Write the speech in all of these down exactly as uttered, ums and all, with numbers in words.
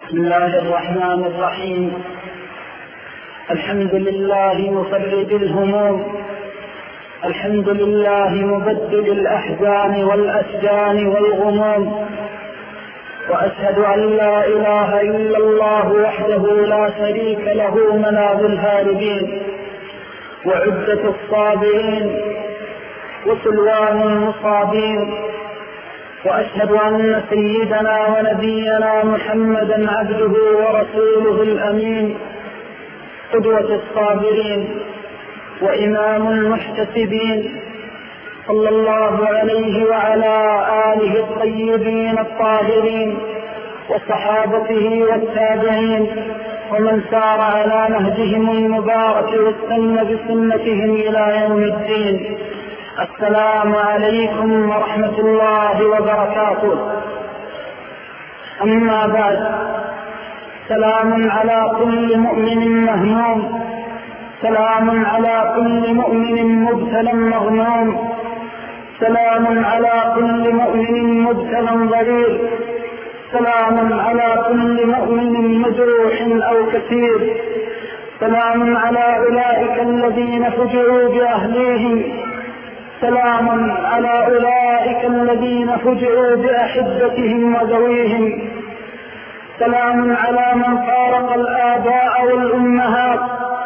بسم الله الرحمن الرحيم. الحمد لله مفرج الهموم، الحمد لله مبدل الأحزان والأشجان والغموم، وأشهد أن لا إله إلا الله وحده لا شريك له ملاذ الهاربين وعدة الصابرين وسلوان المصابين، وأشهد أن سيدنا ونبينا محمدا عبده ورسوله الأمين قدوة الصابرين وإمام المحتسبين، صلى الله عليه وعلى آله الطيبين الطاهرين وصحابته والتابعين ومن سار على نهجهم المبارك واستنى بسنتهم إلى يوم الدين. السلام عليكم ورحمة الله وبركاته. أما بعد، سلام على كل مؤمن مهموم، سلام على كل مؤمن مبتلى مغموم، سلام على كل مؤمن مبتلى ضرير، سلام على كل مؤمن مجروح أو كثير، سلام على أولئك الذين فجعوا بأهليهم، سلام على أولئك الذين فجعوا بأحبتهم وذويهم، سلام على من فارق الآباء والأمهات،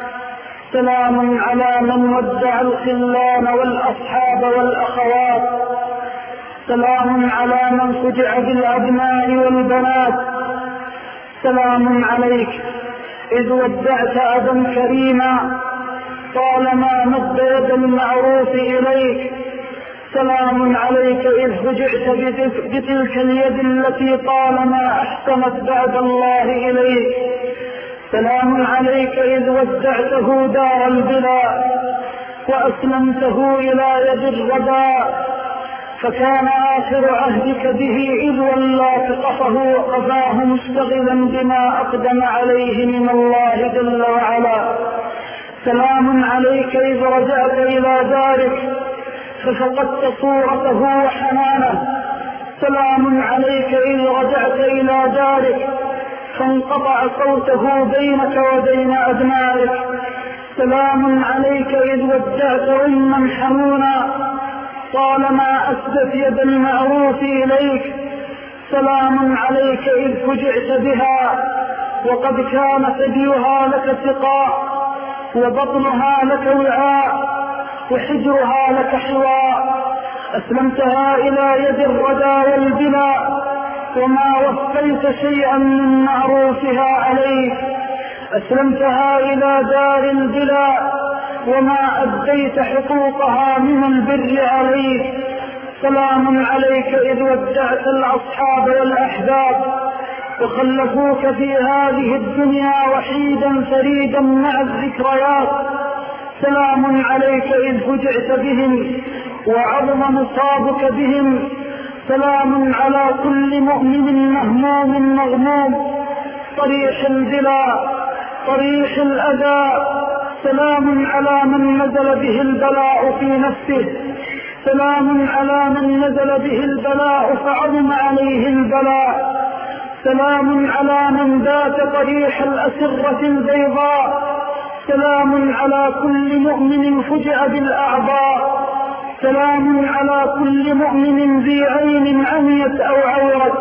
سلام على من ودع الخلان والأصحاب والأخوات، سلام على من فجع بالأبناء والبنات، سلام عليك إذ ودعت أبا كريما طالما مد يد المعروف إليك، سلام عليك إذ فجعت بتلك اليد التي طالما أحسنت بعد الله إليك، سلام عليك إذ ودعته دار البلا وأسلمته إلى يد الرداء، فكان آخر عهدك به إذ ولى قفه وقفاه مشتغلا بما أقدم عليه من الله جل وعلا، سلام عليك إذ رجعت إلى دارك ففقدت صورته وحنانه، سلام عليك إذ رجعت إلى دارك فانقطع صوته بينك وبين أبنائك، سلام عليك إذ ودعت أما حنونا طالما أسدت يد المعروف إليك، سلام عليك إذ فجعت بها وقد كان ثديها لك سقاء وبطنها لك وعاء وحجرها لك حواء، أسلمتها إلى يد الردى والبلا وما وفيت شيئا من معروفها عليك، أسلمتها إلى دار البلا وما أديت حقوقها من البر عليك، سلام عليك إذ ودعت الأصحاب والأحباب وخلفوك في هذه الدنيا وحيدا فريدا مع الذكريات، سلام عليك إذ فجعت بهم وعظم مصابك بهم، سلام على كل مؤمن مهموم مغموم طريح البلا طريح الأذى، سلام على من نزل به البلاء في نفسه، سلام على من نزل به البلاء فعظم عليه البلاء، سلام على من بات طريح الأسرة البيضاء، سلام على كل مؤمن فجأ بالأعضاء، سلام على كل مؤمن ذي عين عميت أو عورت،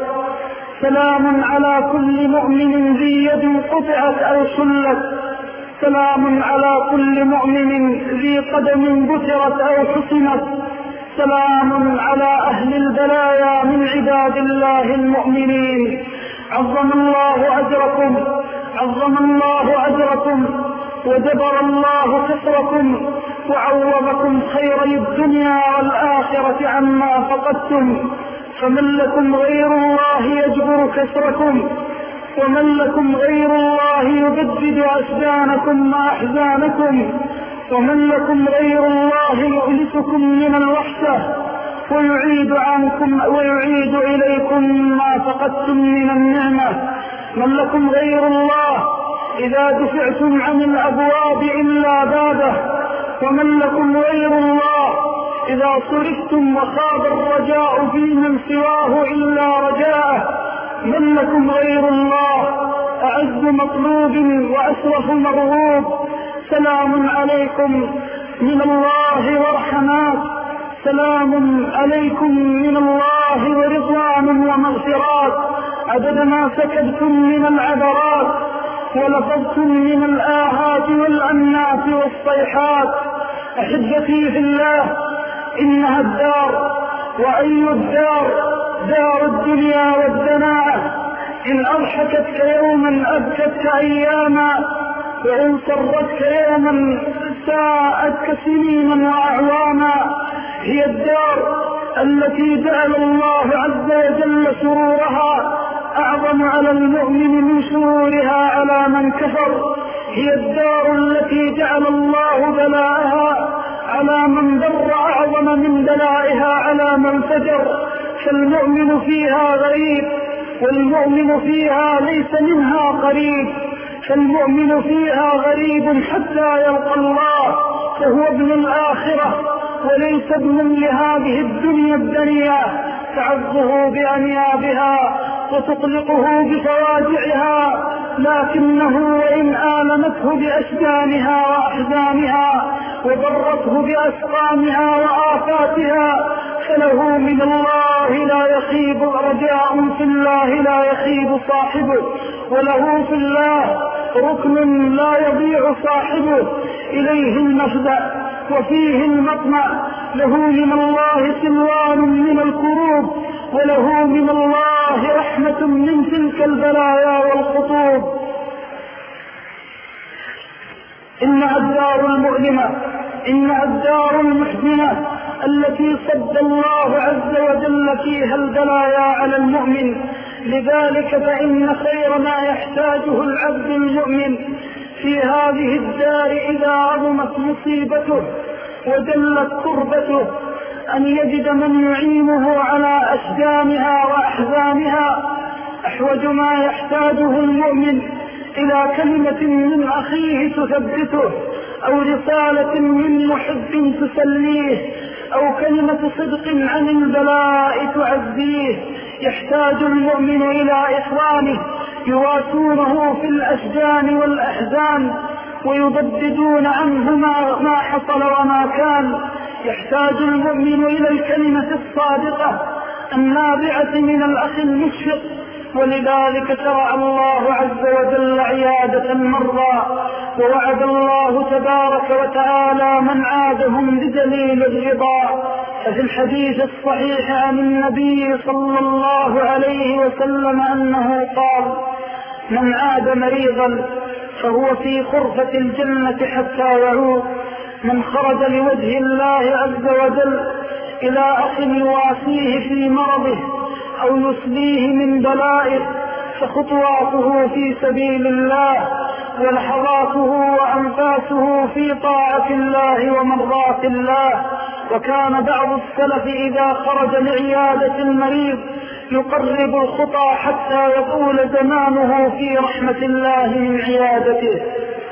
سلام على كل مؤمن ذي يد قطعت أو شلت، سلام على كل مؤمن ذي قدم بترت أو حصنت، سلام على أهل البلايا من عباد الله المؤمنين، عظم الله أجركم عظم الله أجركم وجبر الله كسركم وعوضكم خيري الدنيا والآخرة عما فقدتم، فمن لكم غير الله يجبر كسركم، ومن لكم غير الله يبدد أشجانكم وأحزانكم، ومن لكم غير الله يؤلفكم من الوحشة ويعيد عنكم ويعيد إليكم ما فقدتم من النعمة، من لكم غير الله إذا دفعتم عن الأبواب إلا بابه، ومن لكم غير الله إذا صرفتم وخاب الرجاء في من سواه إلا رجاءه، من لكم غير الله مطلوب وأشرف مرغوب. سلام عليكم من الله ورحمات، سلام عليكم من الله ورضوان ومغفرات، عدد ما سكبتم من العبرات ولفظتم من الآهات والأنات والصيحات. أحبتي في الله، إنها الدار، وأي الدار دار الدنيا والدناءة. إن أضحكتك يوما أبكتك أياما، وإن سرتك يوما ساءتك سنينا وأعواما. هي الدار التي جعل الله عز وجل سرورها أعظم على المؤمن من سرورها على من كفر. هي الدار التي جعل الله بلاءها على من بر أعظم من بلائها على من فجر. فالمؤمن فيها غريب، والمؤمن فيها ليس منها قريب. فالمؤمن فيها غريب حتى يلقى الله، فهو ابن الآخرة وليس ابن لهذه الدنيا الدنيا، تعظه بأنيابها وتطلقه بفواجعها، لكنه وإن آلمته بأشجانها وأحزانها وضرته بأسقامها وآفاتها، فله من الله لا يخيب رجاء، في الله لا يخيب صاحبه، وله في الله ركن لا يضيع صاحبه. إليه المفزع وفيه المطمع، له من الله سلوان من الكروب، وله من الله رحمة من تلك البلايا والخطوب. إنها الدار المؤلمة، إنها الدار المحزنة التي صد الله عز وجل فيها البلايا على المؤمن. لذلك فإن خير ما يحتاجه العبد المؤمن في هذه الدار إذا عظمت مصيبته وجلت كربته أن يجد من يعينه على أشجانها وأحزانها. أحوج ما يحتاجه المؤمن إلى كلمة من أخيه تثبته، أو رسالة من محب تسليه، أو كلمة صدق عن البلاء تعزيه. يحتاج المؤمن إلى إخوانه يواسونه في الأشجان والأحزان ويضددون عنه ما حصل وما كان. يحتاج المؤمن إلى الكلمة الصادقة النابعة من الأخ المشفق، ولذلك شرع الله عز وجل عيادة المرضى، ووعد الله تبارك وتعالى من عادهم بجليل الرضا. ففي الحديث الصحيح عن النبي صلى الله عليه وسلم أنه قال: من عاد مريضا فهو في خرفة الجنة حتى يعود. من خرج لوجه الله عز وجل إلى أخ يواسيه في مرضه أو يسليه من بلائه فخطواته في سبيل الله، ولحظاته وأنفاسه في طاعة الله ومرضاة الله. وكان بعض السلف إذا خرج لعيادة المريض يقرب الخطى حتى يطول زمانه في رحمة الله من عيادته.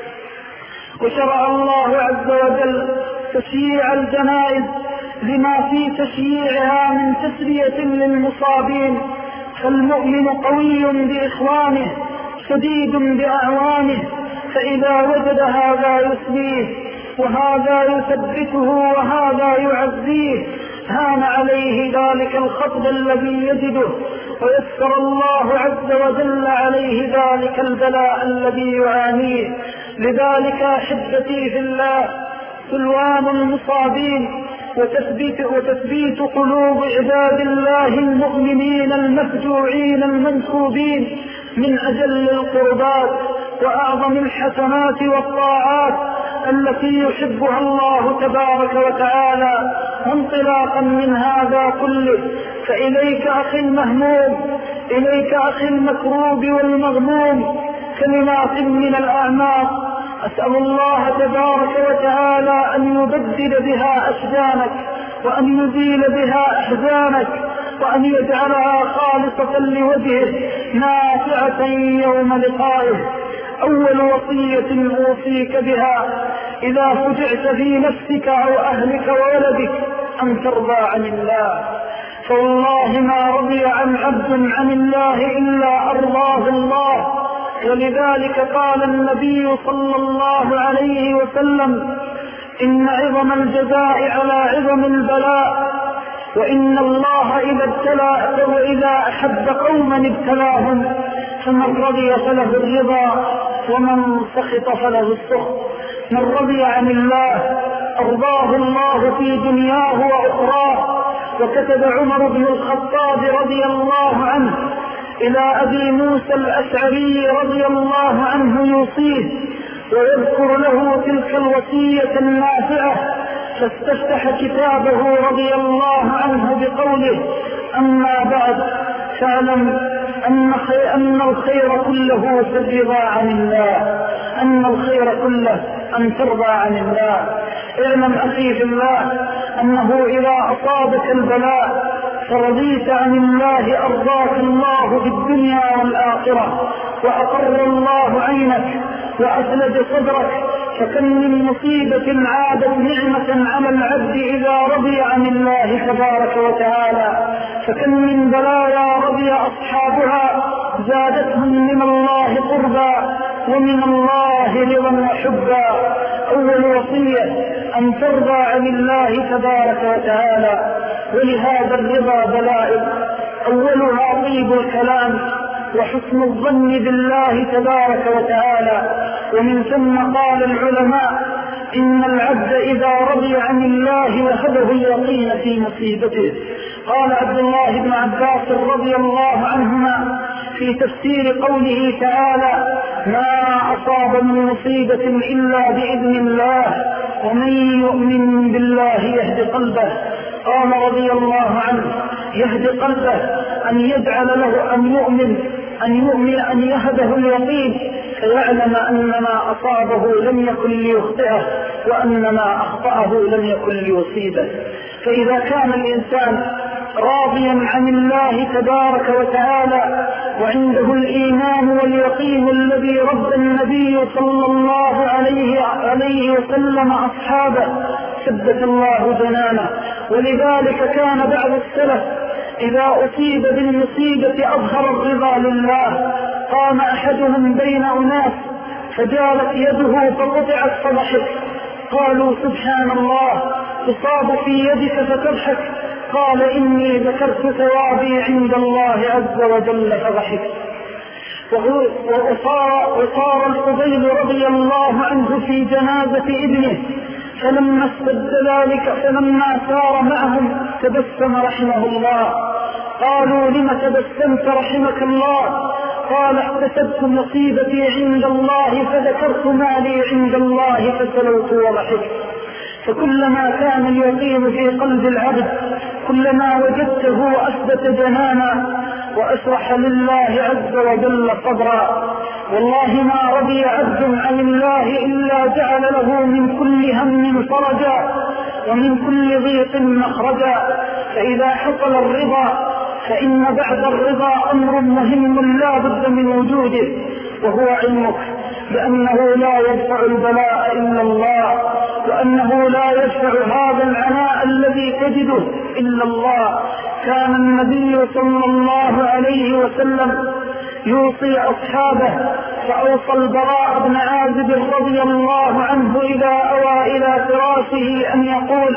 وشرع الله عز وجل تشييع الجنائز لما في تشييعها من تسلية للمصابين. فالمؤمن قوي بإخوانه شديد بأعوانه، فإذا وجد هذا يسليه وهذا يثبته وهذا يعزيه هان عليه ذلك الخطب الذي يجده، ويسر الله عز وجل عليه ذلك البلاء الذي يعانيه. لذلك أحبتي في الله، سلوان المصابين وتثبيت, وتثبيت قلوب عباد الله المؤمنين المفجوعين المنكوبين من أجل القربات وأعظم الحسنات والطاعات التي يحبها الله تبارك وتعالى. وانطلاقا من هذا كله، فإليك أخي المهموم، إليك أخي المكروب والمغموم، كلمات من الأعماق أسأل الله تبارك وتعالى أن يبدل بها أشجانك، وأن يزيل بها أحزانك، وأن يجعلها خالصة لوجهه نافعة يوم لقائه. أول وصية أوصيك بها إذا فجعت في نفسك أو أهلك وولدك أن ترضى عن الله، فوالله ما رضي عن عبد عن الله إلا أرضاه الله. ولذلك قال النبي صلى الله عليه وسلم: إن عظم الجزاء على عظم البلاء، وإن الله إذا ابتلى وإذا أحب قوما ابتلاهم، فمن رضي فله الرضا ومن سخط فله السخط. من رضي عن الله أرضاه الله في دنياه وأخراه. وكتب عمر بن الخطاب رضي الله عنه إلى أبي موسى الأشعري رضي الله عنه يوصيه ويذكر له تلك الوصية النافعة، فاستفتح كتابه رضي الله عنه بقوله: أما بعد، فاعلم أن, أن الخير كله في الرضا عن الله، أن الخير كله أن ترضى عن الله. اعلم أخي في الله أنه إذا أصابك البلاء فرضيت عن الله أرضاك الله في الدنيا والآخرة، وأقر الله عينك وأثلج صدرك. فكم من مصيبة عادت نعمة على العبد إذا رضي عن الله تبارك وتعالى، فكم من بلايا رضي أصحابها زادتهم من الله قربا ومن الله رضا وحبا. أول وصية أن ترضى عن الله تبارك وتعالى، ولهذا الرضا دلائل. أولها طيب الكلام وحسن الظن بالله تبارك وتعالى. ومن ثم قال العلماء: إن العبد إذا رضي عن الله وهبه اليقين في مصيبته. قال عبد الله بن عباس رضي الله عنهما في تفسير قوله تعالى: ما أصاب من مصيبة إلا بإذن الله، ومن يؤمن بالله يهد قلبه. قال رضي الله عنه: يهد قلبه أن يجعل له أن يؤمن أن يؤمن أن يهده اليقين، فيعلم أن ما أصابه لم يكن ليخطئه، وأن ما أخطأه لم يكن ليصيبه. فإذا كان الإنسان راضيا عن الله تبارك وتعالى وعنده الإيمان واليقين الذي رد النبي صلى الله عليه, عليه وسلم أصحابه، ثبت الله جنانه. ولذلك كان بعض السلف إذا أصيب بالمصيبة أظهر الرضا لله. قام أحدهم بين أناس فجالت يده فقطعت فضحك. قالوا: سبحان الله، تصاب في يدك فتضحك. قال: إني ذكرت ثوابي عند الله عز وجل فضحك. وصار الفضيل رضي الله عنه في جنازة ابنه، فلما استد ذلك فلما سار معهم تبسم رحمه الله. قالوا: لم تبسمت رحمك الله؟ قال: احتسبت مصيبتي عند الله فذكرت مالي عند الله فسلوت وضحكت. فكلما كان اليقين في قلب العبد كلما وجدته أثبت جنانا وأشرح لله عز وجل صدرا. والله ما رضي عبد عن الله إلا جعل له من كل هم فرجا ومن كل ضيق مخرجا. فإذا حصل الرضا فإن بعد الرضا أمر مهم لا بد من وجوده، وهو علمك بأنه لا يدفع البلاء إلا الله، وأنه لا يدفع هذا العناء الذي تجده إلا الله. كان النبي صلى الله عليه وسلم يوصي أصحابه، فأوصى البراء بن عازب رضي الله عنه إذا أوى إلى فراشه أن يقول: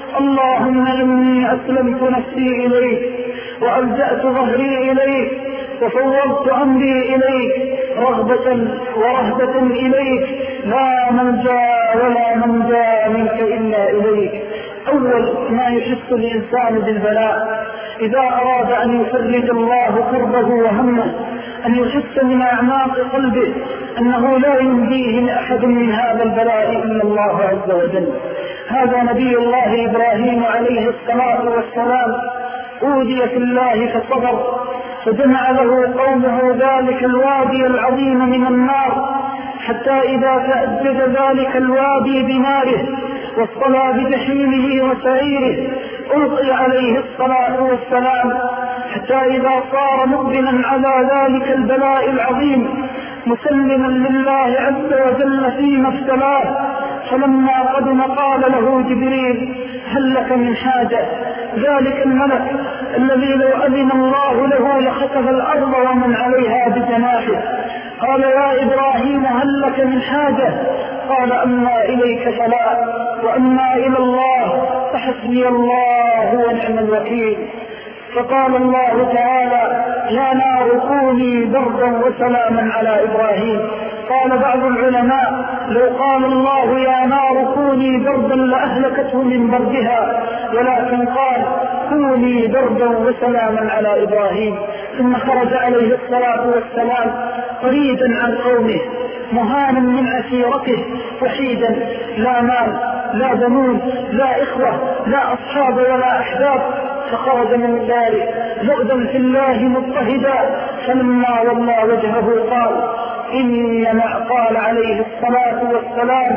اللهم إني أسلمت نفسي إليك وألجأت ظهري إليك وفوضت أمري إليك رغبة ورهبة إليك، لا ملجأ ولا منجا منك إلا إليك. أول ما يحس الإنسان بالبلاء إذا أراد أن يفرج الله كربه وهمه أن يحس من أعماق قلبه أنه لا ينجيه لأحد من هذا البلاء إلا الله عز وجل. هذا نبي الله إبراهيم عليه الصلاة والسلام أوذي في الله فصبر، فجمع له قومه ذلك الوادي العظيم من النار، حتى إذا تأجج ذلك الوادي بناره واصطلى بجحيمه وسعيره ألقي عليه الصلاة والسلام، حتى إذا صار مقبلا على ذلك البلاء العظيم مسلما لله عز وجل فيما ابتلاه، فلما قدم قال له جبريل: هل لك من حاجة؟ ذلك الملك الذي لو أذن الله له لخسف الأرض ومن عليها بجناحه. قال يا إبراهيم هل لك من حاجة؟ قال أما إليك فلا وأما إلى الله فحسبي الله ونعم الوكيل. فقال الله تعالى يا نار كوني بردا وسلاما على إبراهيم. قال بعض العلماء لو قال الله يا نار كوني بردا لأهلكته من بردها، ولكن قال كوني بردا وسلاما على إبراهيم. ثم خرج عليه الصلاة والسلام فريدا عن قومه مهانا من عشيرته وحيدا، لا مال لا بنون لا إخوة لا أصحاب ولا أحباب، فخرج من ذلك زهدا في الله مضطهدا. فلما ولى وجهه قال إنما قال عليه الصلاة والسلام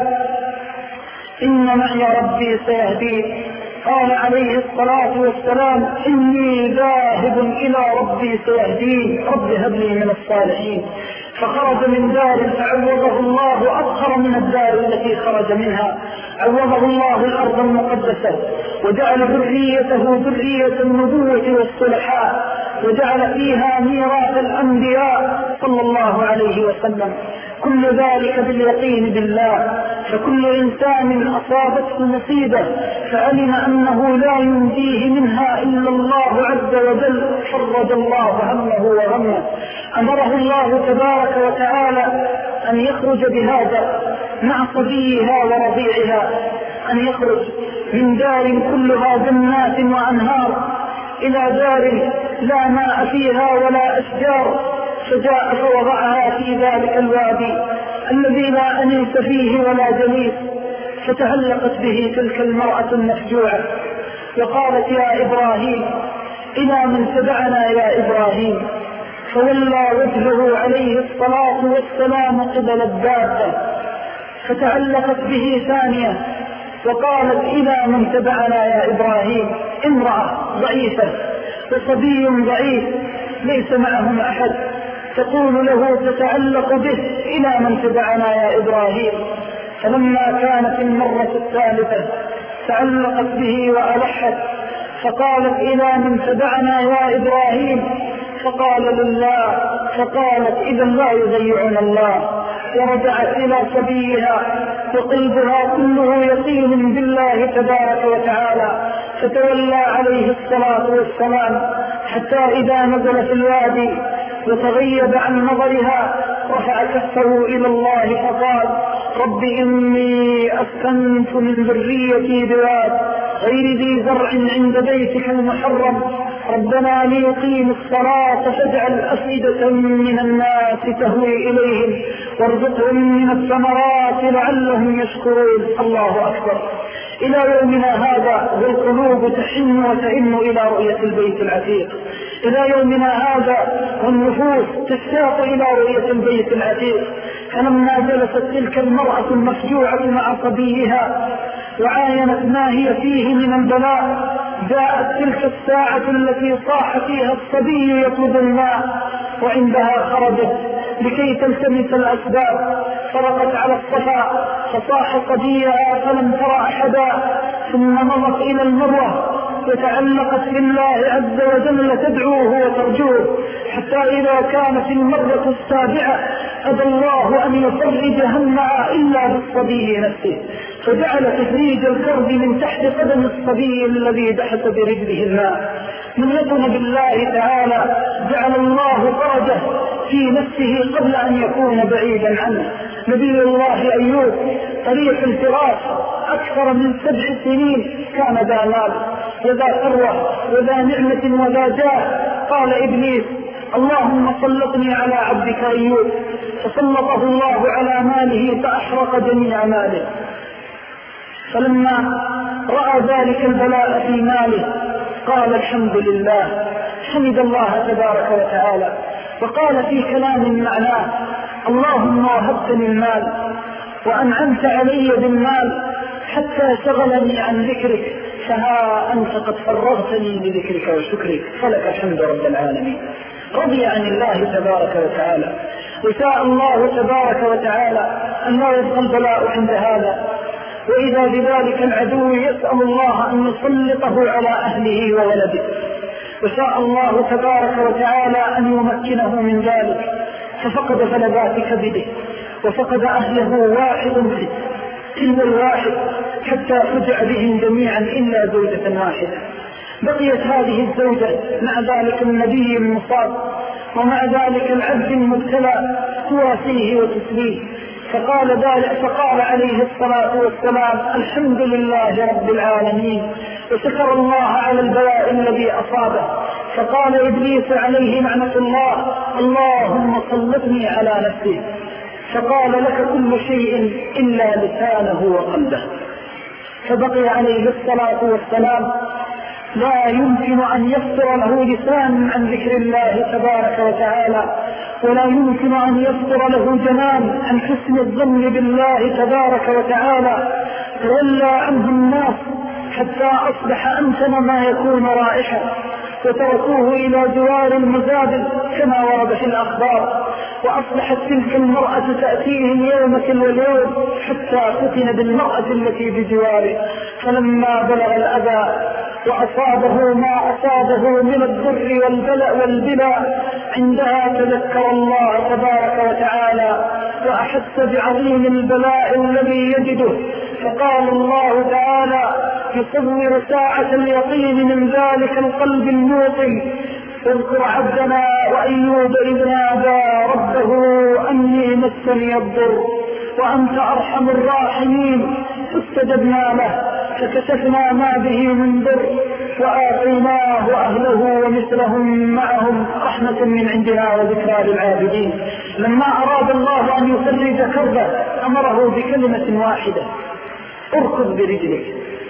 إن معي ربي سيهدين. قال عليه الصلاة والسلام إني ذاهب إلى ربي سيهدين، رب هب لي من الصالحين. فخرج من دار فعوضه الله أفخر من الدار التي خرج منها، عوضه الله الأرض المقدسة وجعل ذريته ذرية النبوة والصلحاء، وجعل فيها ميراث الأنبياء صلى الله عليه وسلم. كل ذلك باليقين بالله. فكل إنسان أصابته مصيبة فعلم أنه لا ينجيه منها إلا الله عز وجل فرج الله همه وغمه. أمره الله تبارك وتعالى أن يخرج بهذا مع صبيها ورضيعها، أن يخرج من دار كلها جنات وأنهار إلى دار لا ماء فيها ولا أشجار، فجاء فوضعها في ذلك الوادي الذي لا أنيس فيه ولا جليس. فتعلقت به تلك المرأة المفجوعة وقالت يا إبراهيم إلى من تبعنا يا إبراهيم؟ فولى وجهه عليه الصلاة والسلام قبل الدابة، فتعلقت به ثانية وقالت إلى من تبعنا يا إبراهيم؟ امرأة ضعيفة وصبي ضعيف ليس معهم أحد، تقول له تتعلق به إلى من تبعنا يا إبراهيم. فلما كانت المرة الثالثة تعلقت به وألحت فقالت إلى من تبعنا يا إبراهيم؟ فقال لله. فقالت إذا لا يضيعنا الله، ورجعت إلى صبيها وقلبها كله يقين بالله تبارك وتعالى. فتولى عليه الصلاة والسلام حتى إذا نزل في الوادي وتغيب عن نظرها رفع كفه إلى الله فقال رب إني أسكنت من ذريتي بواد غير ذي زرع عند بيتك المحرم ربنا ليقيموا الصلاة فاجعل أفئدة من الناس تهوي إليهم وارزقهم من الثمرات لعلهم يشكرون. الله أكبر. إلى يومنا هذا والقلوب تحن وتئن إلى رؤية البيت العتيق. إلى يومنا هذا والنفوس تشتاق إلى رؤية البيت العتيق. فلما جلست تلك المرأة المفجوعة مع صبيها وعاينت ما هي فيه من البلاء، جاءت تلك الساعة التي صاح فيها الصبي يطلب الماء، وعندها خرجت لكي تلتمس الأسباب، فرقت على الصفا فصاح صبيها فلم ترى أحدا، ثم مضت إلى المروة وتعلقت بالله عز وجل تدعوه وترجوه، حتى إذا كانت المرة السابعة أبى الله أن يفرج همها إلا بالصبي نفسه، فجعل تفريج الكرب من تحت قدم الصبي الذي دحس برجله الماء. من يكن بالله تعالى جعل الله فرجه في نفسه قبل أن يكون بعيدا عنه. نبي الله أيوب طريق الفراش أكثر من سبع سنين كان ذا مال وذا ثروة وذا نعمة وذا جاه. قال إبليس اللهم سلطني على عبدك أيوب، فسلطه الله على ماله فأحرق جميع ماله. فلما رأى ذلك البلاء في ماله قال الحمد لله، حمد الله تبارك وتعالى، وقال في كلام معناه اللهم وهبتني المال وأنعمت علي بالمال حتى شغلني عن ذكرك، فها أنت قد فرغتني بذكرك وشكرك، فلك الحمد رب العالمين. رضي عن الله تبارك وتعالى، وشاء الله تبارك وتعالى أن لا يبقى البلاء عند هذا، وإذا بذلك العدو يسأل الله أن يسلطه على أهله وولده، وشاء الله تبارك وتعالى أن يمكنه من ذلك، ففقد فلذات كبده وفقد أهله واحد تلو الواحد حتى فجع بهم جميعا إلا زوجة واحدة. بقيت هذه الزوجة مع ذلك النبي المصاب ومع ذلك العبد المبتلى تواسيه وتسليه، فقال ذلك فقال عليه الصلاة والسلام: الحمد لله رب العالمين، وشكر الله على البلاء الذي أصابه. فقال إبليس عليه لعنة الله: اللهم سلطني على نفسي. فقال: لك كل شيء إلا لسانه وقلبه. فبقي عليه الصلاة والسلام لا يمكن أن يفتر له لسان عن ذكر الله تبارك وتعالى، ولا يمكن أن يفتر له جنان عن حسن الظن بالله تبارك وتعالى. تولى عنه الناس حتى أصبح أمتن ما يكون رائحا، وتركوه إلى جوار المزابل كما ورد في الأخبار، وأصبحت تلك المرأة تأتيهم يوم تلو اليوم حتى فتن بالمرأة التي بجواره. فلما بلغ الأذى وأصابه ما أصابه من الضر والبلاء والبلاء عندها تذكر الله تبارك وتعالى وأحس بعظيم البلاء الذي يجده، فقال الله تعالى يصور ساعة اليقين من ذلك القلب الموقن: اذكر عبدنا وأيوب إذ نادى ربه أني مسني الضر وأنت أرحم الراحمين، فاستجبنا له فكشفنا ما به من ضر وآتيناه أهله ومثلهم معهم رحمة من عندنا وذكرى للعابدين. لما أراد الله أن يفرج كربه أمره بكلمة واحدة: اركض برجلك.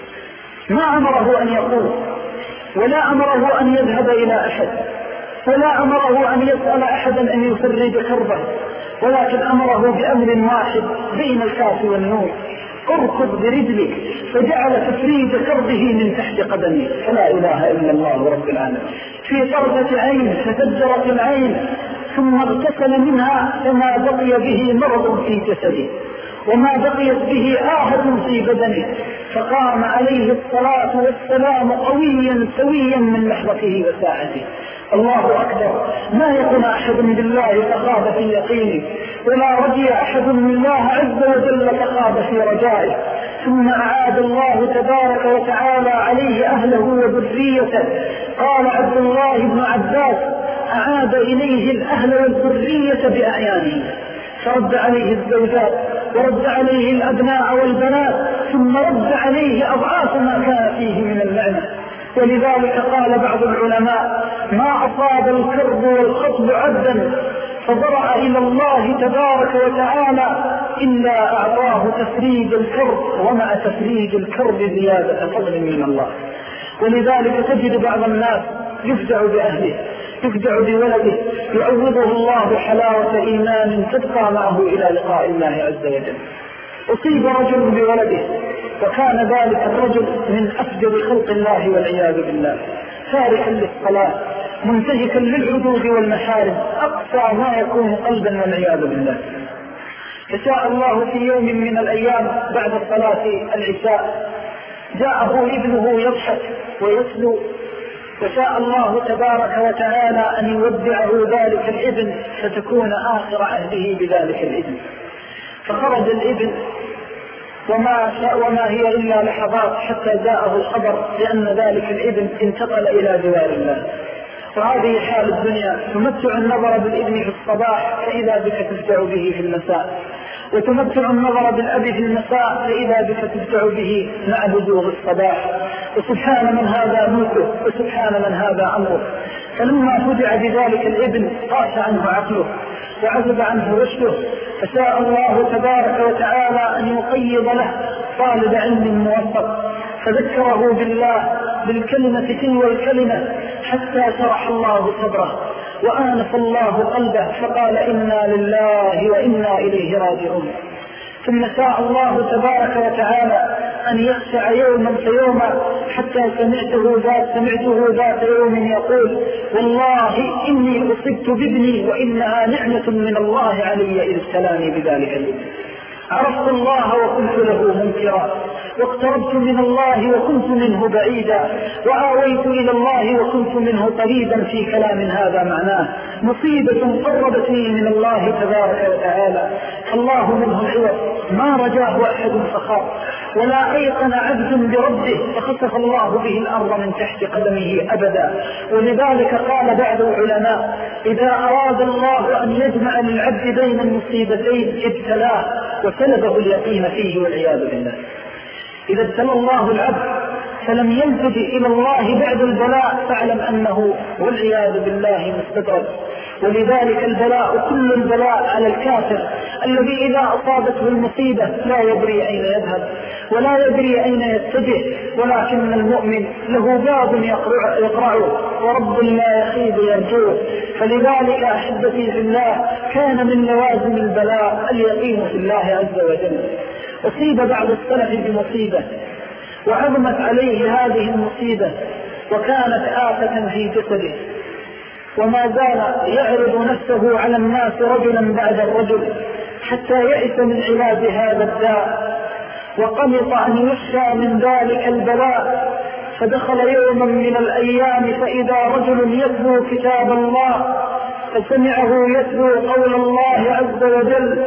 ما أمره أن يقول، ولا أمره أن يذهب إلى أحد، ولا أمره أن يسأل أحدا أن يفرج كربه، ولكن أمره بأمر واحد بين الكاف والنون: اركض برجلك. فجعل تفريج كربه من تحت قدمه. فلا إله إلا الله رب العالمين. في طرفة عين فتجرت العين ثم اغتسل منها فما بقي به مرض في جسده وما بقيت به آهة في بدنه، فقام عليه الصلاة والسلام قويا سويا من لحظته وساعته. الله أكبر. ما يكون أحد بالله فخاب في يقينه، ولا رجي أحد من الله عز وجل فخاب في رجائه. ثم أعاد الله تبارك وتعالى عليه أهله وذريته. قال عبد الله بن عباس: أعاد إليه الأهل والذرية بأعيانه، فرد عليه الزوجات ورد عليه الأبناء والبنات، ثم رد عليه أضعاف ما كان فيه من اللعنة. ولذلك قال بعض العلماء: ما أصاب الكرب والخطب عبدا فضرع إلى الله تبارك وتعالى إلا أعطاه تفريج الكرب، ومع تفريج الكرب زيادة فضل من الله. ولذلك تجد بعض الناس يفزع بأهله، يفزع بولده، يعوضه الله حلاوة إيمان تبقى معه إلى لقاء الله عز وجل. أصيب رجل بولده، وكان ذلك الرجل من أفجر خلق الله والعياذ بالله، تاركا للصلاة، منتهكا للحدود والمحارم، أقصى ما يكون قلبا والعياذ بالله. فشاء الله في يوم من الأيام بعد صلاة العشاء جاءه ابنه يضحك ويسلو، وشاء الله تبارك وتعالى أن يودعه ذلك الابن فتكون آخر عهده بذلك الابن. فخرج الابن وما, وما هي إلا لحظات حتى جاءه الخبر بأن ذلك الابن انتقل إلى جوار الله. وهذه حال الدنيا، تمتع النظر بالابن في الصباح فإذا بك تفزع به في المساء، وتمتع النظر بالأب في المساء فإذا بك تفزع به مع بزوغ الصباح. وسبحان من هذا ملكه، وسبحان من هذا أمره. فلما فزع بذلك الابن قاس عنه عقله وعزب عنه رشده، فشاء الله تبارك وتعالى أن يقيض له طالب علم موفق، فذكره بالله بالكلمة تلو الكلمة حتى شرح الله صدره وآنف الله قلبه، فقال: إنا لله وإنا إليه راجعون. ثم شاء الله تبارك وتعالى أن يخشع يوما فيوما حتى سمعته ذات سمعته ذات يوم يقول: والله إني أصبت بابني وإنها نعمة من الله علي إذ ابتلاني بذلك الابن. عرفت الله وقلت له منكرا، واقتربت من الله وكنت منه بعيدا، وآويت إلى الله وكنت منه قريبا. في كلام هذا معناه مصيبة قربتني من الله تبارك وتعالى، الله منه العوض، ما رجاه أحد فخاف، ولا أيقن عبد بربه فخسف الله به الأرض من تحت قدمه أبدا. ولذلك قال بعض العلماء: إذا أراد الله أن يجمع للعبد بين المصيبتين ابتلاه وسلبه اليقين فيه والعياذ بالله. إذا ابتلى الله العبد فلم يلتجئ إلى الله بعد البلاء فاعلم أنه والعياذ بالله مستدرج. ولذلك البلاء كل البلاء على الكافر الذي إذا أصابته المصيبة لا يدري أين يذهب ولا يدري أين يتجه، ولكن المؤمن له باب يقرعه ورب لا يخيب يرجوه. فلذلك أحبتي في الله كان من لوازم البلاء اليقين في الله عز وجل. أصيب بعض السلف بمصيبة وعظمت عليه هذه المصيبة وكانت آفة في جسده، وما زال يعرض نفسه على الناس رجلا بعد الرجل حتى يئس من علاج هذا الداء وقنط أن يشفى من ذلك البلاء. فدخل يوما من الأيام فإذا رجل يتلو كتاب الله فسمعه يتلو قول الله عز وجل: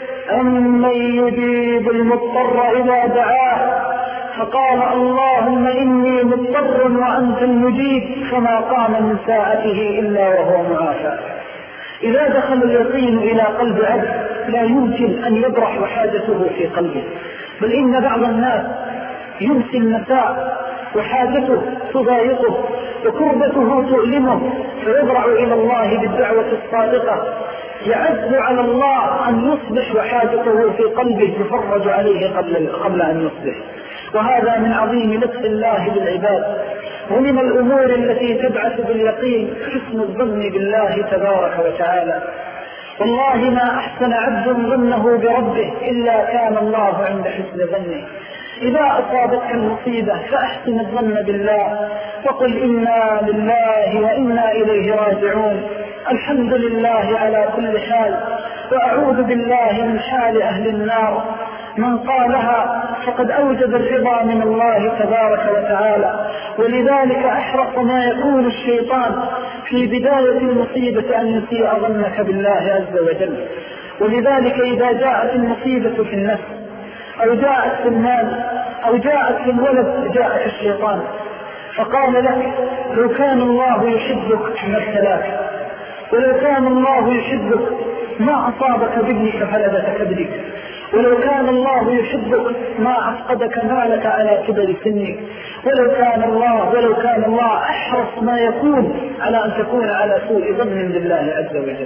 أمن يجيب المضطر إذا دعاه، فقال: اللهم إني مضطر وأنت المجيب، فما قام من ساعته إلا وهو معافى. إذا دخل اليقين إلى قلب عبد لا يمكن أن يبرح حاجته في قلبه، بل إن بعض الناس يمسي المساء وحاجته تضايقه وكربته تؤلمه فيبرع إلى الله بالدعوة الصادقة، يعز على الله أن يصبح وحاجته في قلبه تفرج عليه قبل, قبل أن يصبح. وهذا من عظيم لطف الله بالعباد، ومن الأمور التي تبعث باليقين حسن الظن بالله تبارك وتعالى. والله ما أحسن عبد ظنه بربه إلا كان الله عند حسن ظنه. إذا أصابتك المصيبة فأحسن الظن بالله وقل إنا لله وإنا إليه راجعون، الحمد لله على كل حال، وأعوذ بالله من حال أهل النار. من قالها فقد أوجب الرضا من الله تبارك وتعالى. ولذلك أحرص ما يكون الشيطان في بداية المصيبة أن يسيء ظنك بالله عز وجل. ولذلك إذا جاءت المصيبة في النفس أو جاءت في المال أو جاءت في الولد جاءت الشيطان فقال لك: لو كان الله يحبك ما ابتلاك، ولو كان الله يحبك ما أصابك بابنك فلدتك ابنك، ولو كان الله يحبك ما أفقدك مالك على كبر سنك، ولو كان الله ولو كان الله أحرص ما يكون على أن تكون على سوء ظن بالله عز وجل.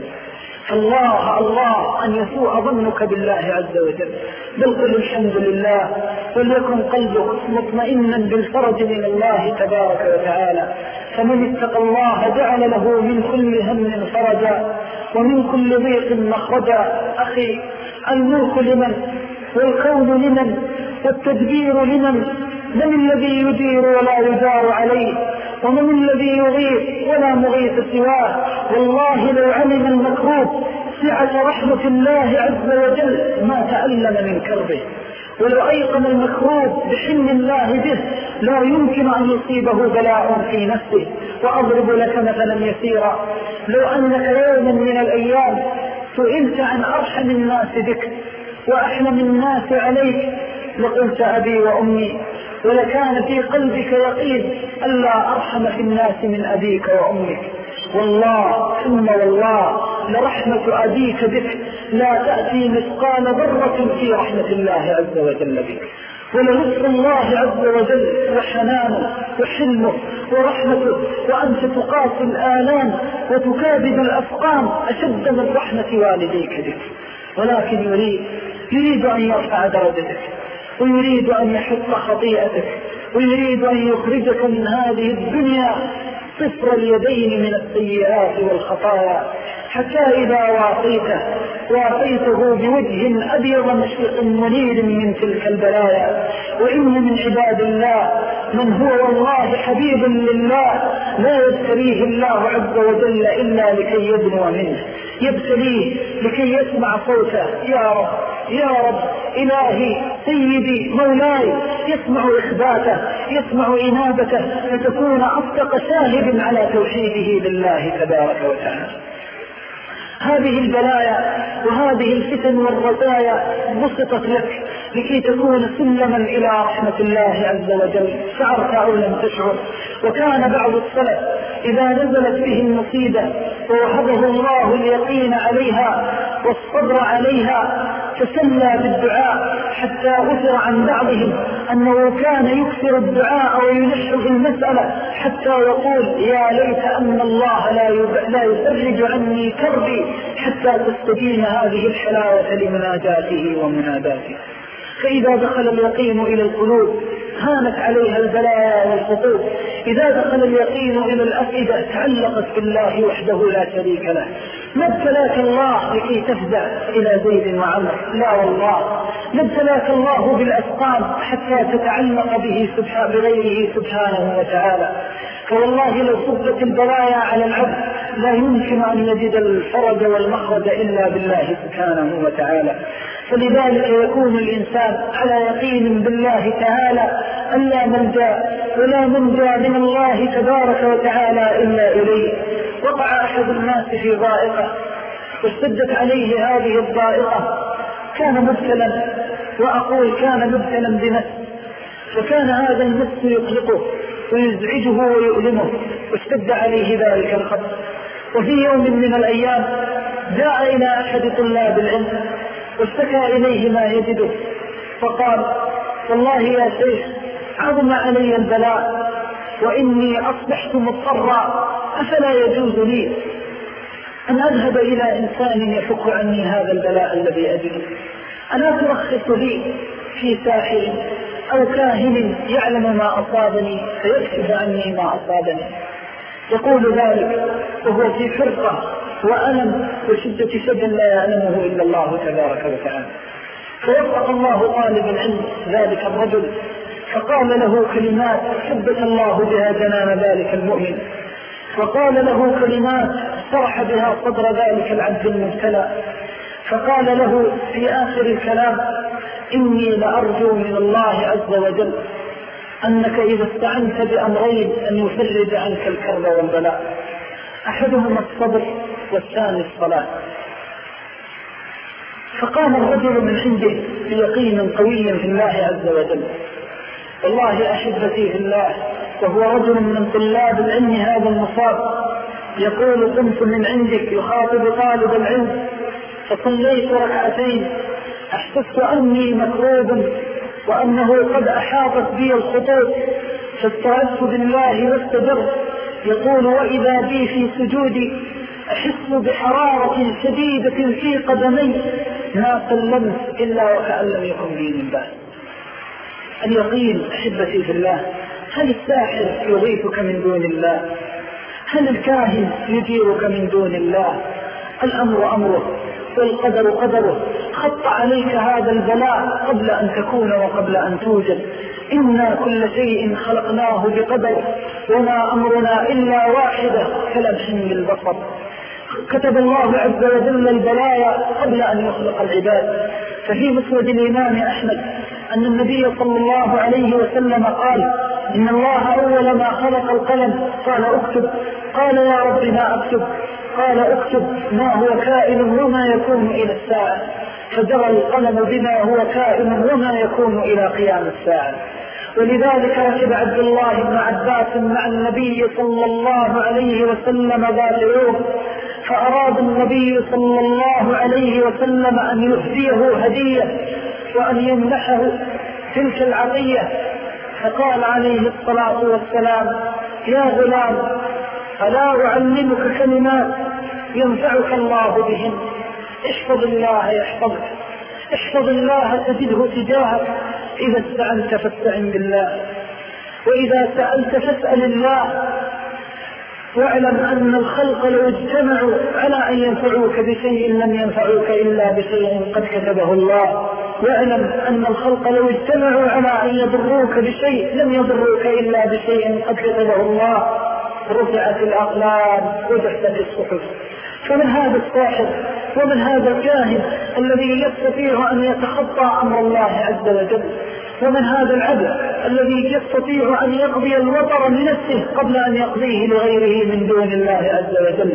الله الله أن يسوء ظنك بالله عز وجل، بل قل الحمد لله، وليكن قلبك مطمئنا بالفرج من الله تبارك وتعالى. فمن اتقى الله جعل له من كل هم فرجا ومن كل ضيق مخرجا. أخي، الملك لمن والكون لمن والتدبير لمن؟ من الذي يدير ولا يدار عليه؟ ومن الذي يغيث ولا مغيث سواه؟ والله لو علم المكروب سعة رحمة الله عز وجل ما تألم من كربه، ولو أيقن المكروب بحلم الله به لا يمكن أن يصيبه بلاء في نفسه. وأضرب لك مثلا يسيرا: لو أنك يوما من الأيام سئلت عن أرحم الناس بك وأحلم الناس عليك لقلت أبي وأمي، ولكان في قلبك يقين ألا أرحم في الناس من أبيك وأمك. والله ثم والله لرحمة أبيك بك لا تأتي مثقال ذرة في رحمة الله عز وجل بك. ولرزق الله عز وجل وحنانه وحلمه ورحمته وأنت تقاسي الآلام وتكابد الأفقام أشد من رحمة والديك بك، ولكن يريد يريد أن يرفع درجتك، ويريد أن يحط خطيئتك، ويريد أن يخرجك من هذه الدنيا صفر اليدين من السيئات والخطايا، حتى إذا واقيته واقيته بوجه أبيض مشرق منير من تلك البلايا. وإن من عباد الله من هو والله حبيب لله لا يبتليه الله عز وجل إلا لكي يدنو منه، يبتليه لكي يسمع صوته: يا رب يا رب إلهي سيدي مولاي يسمع إخباته، يسمع إنابته، فتكون أصدق شاهد على توحيده لله تبارك وتعالى. هذه البلايا وهذه الفتن والرزايا بسطت لك لكي تكون سلما إلى رحمة الله عز وجل، شعرت أو لم تشعر. وكان بعض السلف إذا نزلت به المصيبة ووهبه الله اليقين عليها والصبر عليها تسلى بالدعاء، حتى أثر عن بعضهم أنه كان يكثر الدعاء ويلح بالمسألة حتى يقول يا ليت أن الله لا يفرج عني كربي حتى تستدين هذه الحلاوة لمناجاته ومناداته. فإذا دخل اليقين إلى القلوب هانت عليها البلايا والخطوب. إذا دخل اليقين إلى الأفئدة تعلقت بالله وحده لا شريك له. ما ابتلاك الله لكي تفزع إلى زيد وعمر، لا والله، ما ابتلاك الله بالأسقام حتى تتعلق به سبحانه بغيره سبحانه وتعالى. فوالله لو صبت البلايا على العبد لا يمكن أن يجد الفرج والمخرج إلا بالله سبحانه وتعالى. فلذلك يكون الإنسان على يقين بالله تعالى أن لا ملجأ ولا منجى من الله تبارك وتعالى إلا إليه. وقع أحد الناس في ضائقة واشتدت عليه هذه الضائقة، كان مبتلا، وأقول كان مبتلا بنفس، فكان هذا النفس يقلقه ويزعجه ويؤلمه، واشتد عليه ذلك الخطر. وفي يوم من الأيام جاء إلى أحد طلاب العلم واشتكى إليه ما يجده، فقال والله يا شيخ عظم علي البلاء وإني أصبحت مضطرا، أفلا يجوز لي أن أذهب إلى إنسان يفك عني هذا البلاء الذي أجده؟ ألا ترخص لي في ساحر أو كاهن يعلم ما أصابني فيكشف عني ما أصابني؟ يقول ذلك وهو في فرقة وألم وشدة شد لا يعلمه إلا الله تبارك وتعالى. فوفق الله طالب العلم ذلك الرجل فقال له كلمات ثبت الله بها جنان ذلك المؤمن، وقال له كلمات شرح بها صدر ذلك العبد المبتلى. فقال له في آخر الكلام إني لأرجو من الله عز وجل أنك إذا استعنت بأمرين أن يفرج عنك الكرب والبلاء، أحدهما الصبر والثاني الصلاة. فقام الرجل من عنده بيقين قوي في الله عز وجل. والله أحبتي في الله، وهو رجل من طلاب العلم هذا المصاب، يقول قمت من عندك يخاطب طالب العلم فصليت ركعتين أحسست أني مكروب وأنه قد أحاطت بي الخطوط فاستعذت بالله واستجرت. يقول وإذا بي في سجودي أحس بحرارة شديدة في قدمي ما سلمت إلا وكأن لم يكن بي من بعد. اليقين أحبتي في الله. هل الساحر يغيثك من دون الله؟ هل الكاهن يجيرك من دون الله؟ الأمر أمره والقدر قدره. خط عليك هذا البلاء قبل أن تكون وقبل أن توجد. إنا كل شيء خلقناه بقدر وما أمرنا إلا واحدة كلمح بالبصر. كتب الله عز وجل البلايا قبل أن يخلق العباد. ففي مسند الإمام أحمد أن النبي صلى الله عليه وسلم قال إن الله أول ما خلق القلم قال اكتب، قال يا رب ما أكتب؟ قال اكتب ما هو كائن وما يكون إلى الساعة، فجرى القلم بما هو كائن وما يكون إلى قيام الساعة. ولذلك ركب عبد الله بن عباس مع النبي صلى الله عليه وسلم ذات يوم، فأراد النبي صلى الله عليه وسلم أن يهديه هدية وأن يمنحه تلك العطية، فقال عليه الصلاة والسلام يا غلام ألا أعلمك كلمات ينفعك الله بهن؟ احفظ الله يحفظك، احفظ الله تجده تجاهك، إذا استعنت فاستعن بالله، وإذا سألت فاسأل الله. واعلم أن الخلق لو اجتمعوا على أن ينفعوك بشيء لم ينفعوك إلا بشيء قد كتبه الله. واعلم أن الخلق لو اجتمعوا على أن يضروك بشيء لم يضروك إلا بشيء قد كتبه الله. رفعت الأقلام وجفت الصحف. فمن هذا الساحر ومن هذا الكاهن الذي يستطيع أن يتخطى أمر الله عز وجل؟ ومن هذا العبد الذي يستطيع أن يقضي الوطر لنفسه قبل أن يقضيه لغيره من دون الله عز وجل؟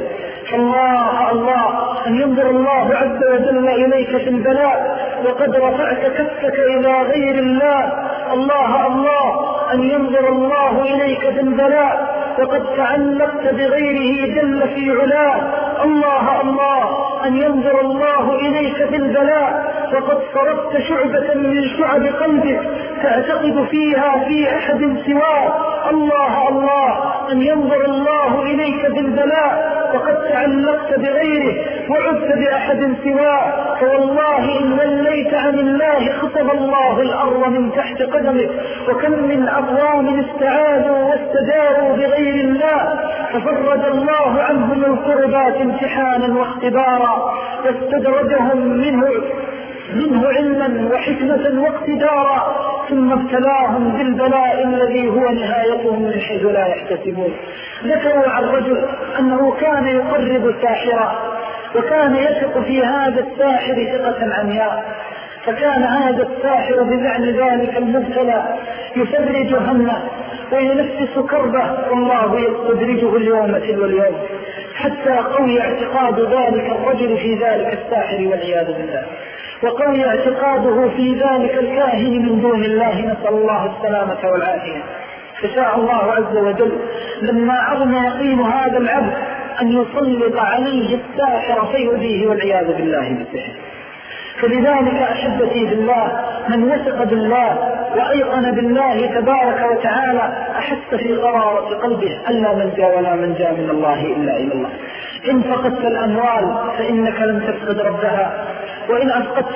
فالله الله أن ينظر الله عز وجل إليك في البلاء وقد رفعت كفك إلى غير الله. الله الله أن ينظر الله إليك في البلاء وقد تعلقت بغيره جل في علاه. الله الله أن ينظر الله إليك في البلاء وقد صرفت شعبة من شعب قلبك تعتقد فيها في أحد سواه. الله الله أن ينظر الله إليك في البلاء وقد تعلقت بغيره وعدت بأحد سواه. فوالله إن وليت عن الله خطب الله الأرض من تحت قدمك. وكم من أقوام استعاذوا واستجاروا بغير الله ففرج الله عنهم الكربات امتحانا واختبارا واستدرجهم منه منه علما وحكمة واقتدارا ثم ابتلاهم بالبلاء الذي هو نهايتهم من حيث لا يحتسبون. ذكروا عن رجل أنه كان يقرب ساحرا وكان يثق في هذا الساحر ثقة عمياء، فكان هذا الساحر بمعنى ذلك المبتلى يفرج همه وينفس كربه والله يستدرجه اليوم تلو اليوم حتى قوي اعتقاد ذلك الرجل في ذلك الساحر والعياذ بالله، وقوي اعتقاده في ذلك الكاهن من دون الله، نسأل الله السلامة والعافية. فشاء الله عز وجل لما عظم يقين هذا العبد أن يسلط عليه الساحر فيؤذيه والعياذ بالله بالسحر. فلذلك أحبتي بالله من وثق بالله وأيقن بالله تبارك وتعالى أحس في قرارة قلبه ألا ملجأ ولا منجا من الله إلا إلى الله. إن فقدت الأموال فإنك لم تفقد ربها، وإن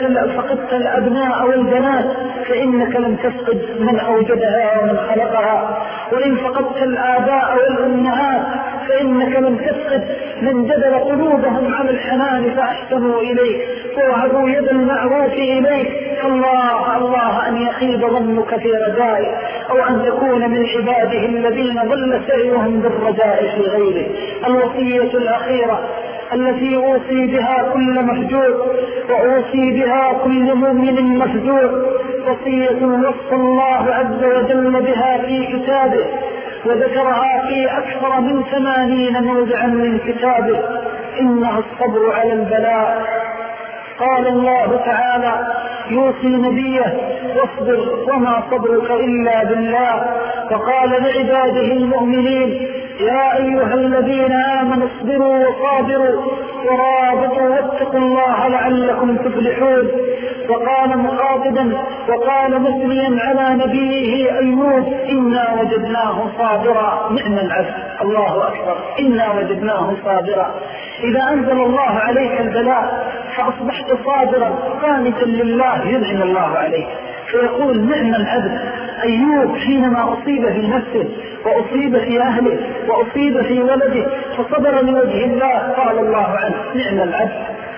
فقدت الأبناء والبنات فإنك لم تفقد من أوجدها ومن خلقها، وإن فقدت الآباء والأمهات فإنك لم تفقد من جبل قلوبهم على الحنان فأحسنوا إليك ووهبوا يد المعروف إليك. الله الله أن يخيب ظنك في رجائه أو أن تكون من عباده الذين ضل سعيهم بالرجاء في غيره. الوصية الأخيرة التي أوصي بها كل مهجور وأوصي بها كل مؤمن مفجور وصية وصى الله عز وجل بها في كتابه وذكرها في أكثر من ثمانين موضعا من كتابه، إنها الصبر على البلاء. قال الله تعالى يوصي نبيه واصبر وما صبرك إلا بالله. وقال لعباده المؤمنين يا أيها الذين آمنوا اصبروا وصابروا ورابطوا واتقوا الله لعلكم تفلحون. وقال مخاطبا وقال مثنيا على نبيه أيوب إنا وجدناه صابرا نعم العبد. الله أكبر، إنا وجدناه صابرا. إذا أنزل الله عليك البلاء فأصبحت صابرا قانتا لله ينعم الله عليك، فيقول نعم العبد. أيوب حينما أصيب في نفسه وأصيب في أهله وأصيب في ولده فصبر لوجه الله قال الله عنه نعم العبد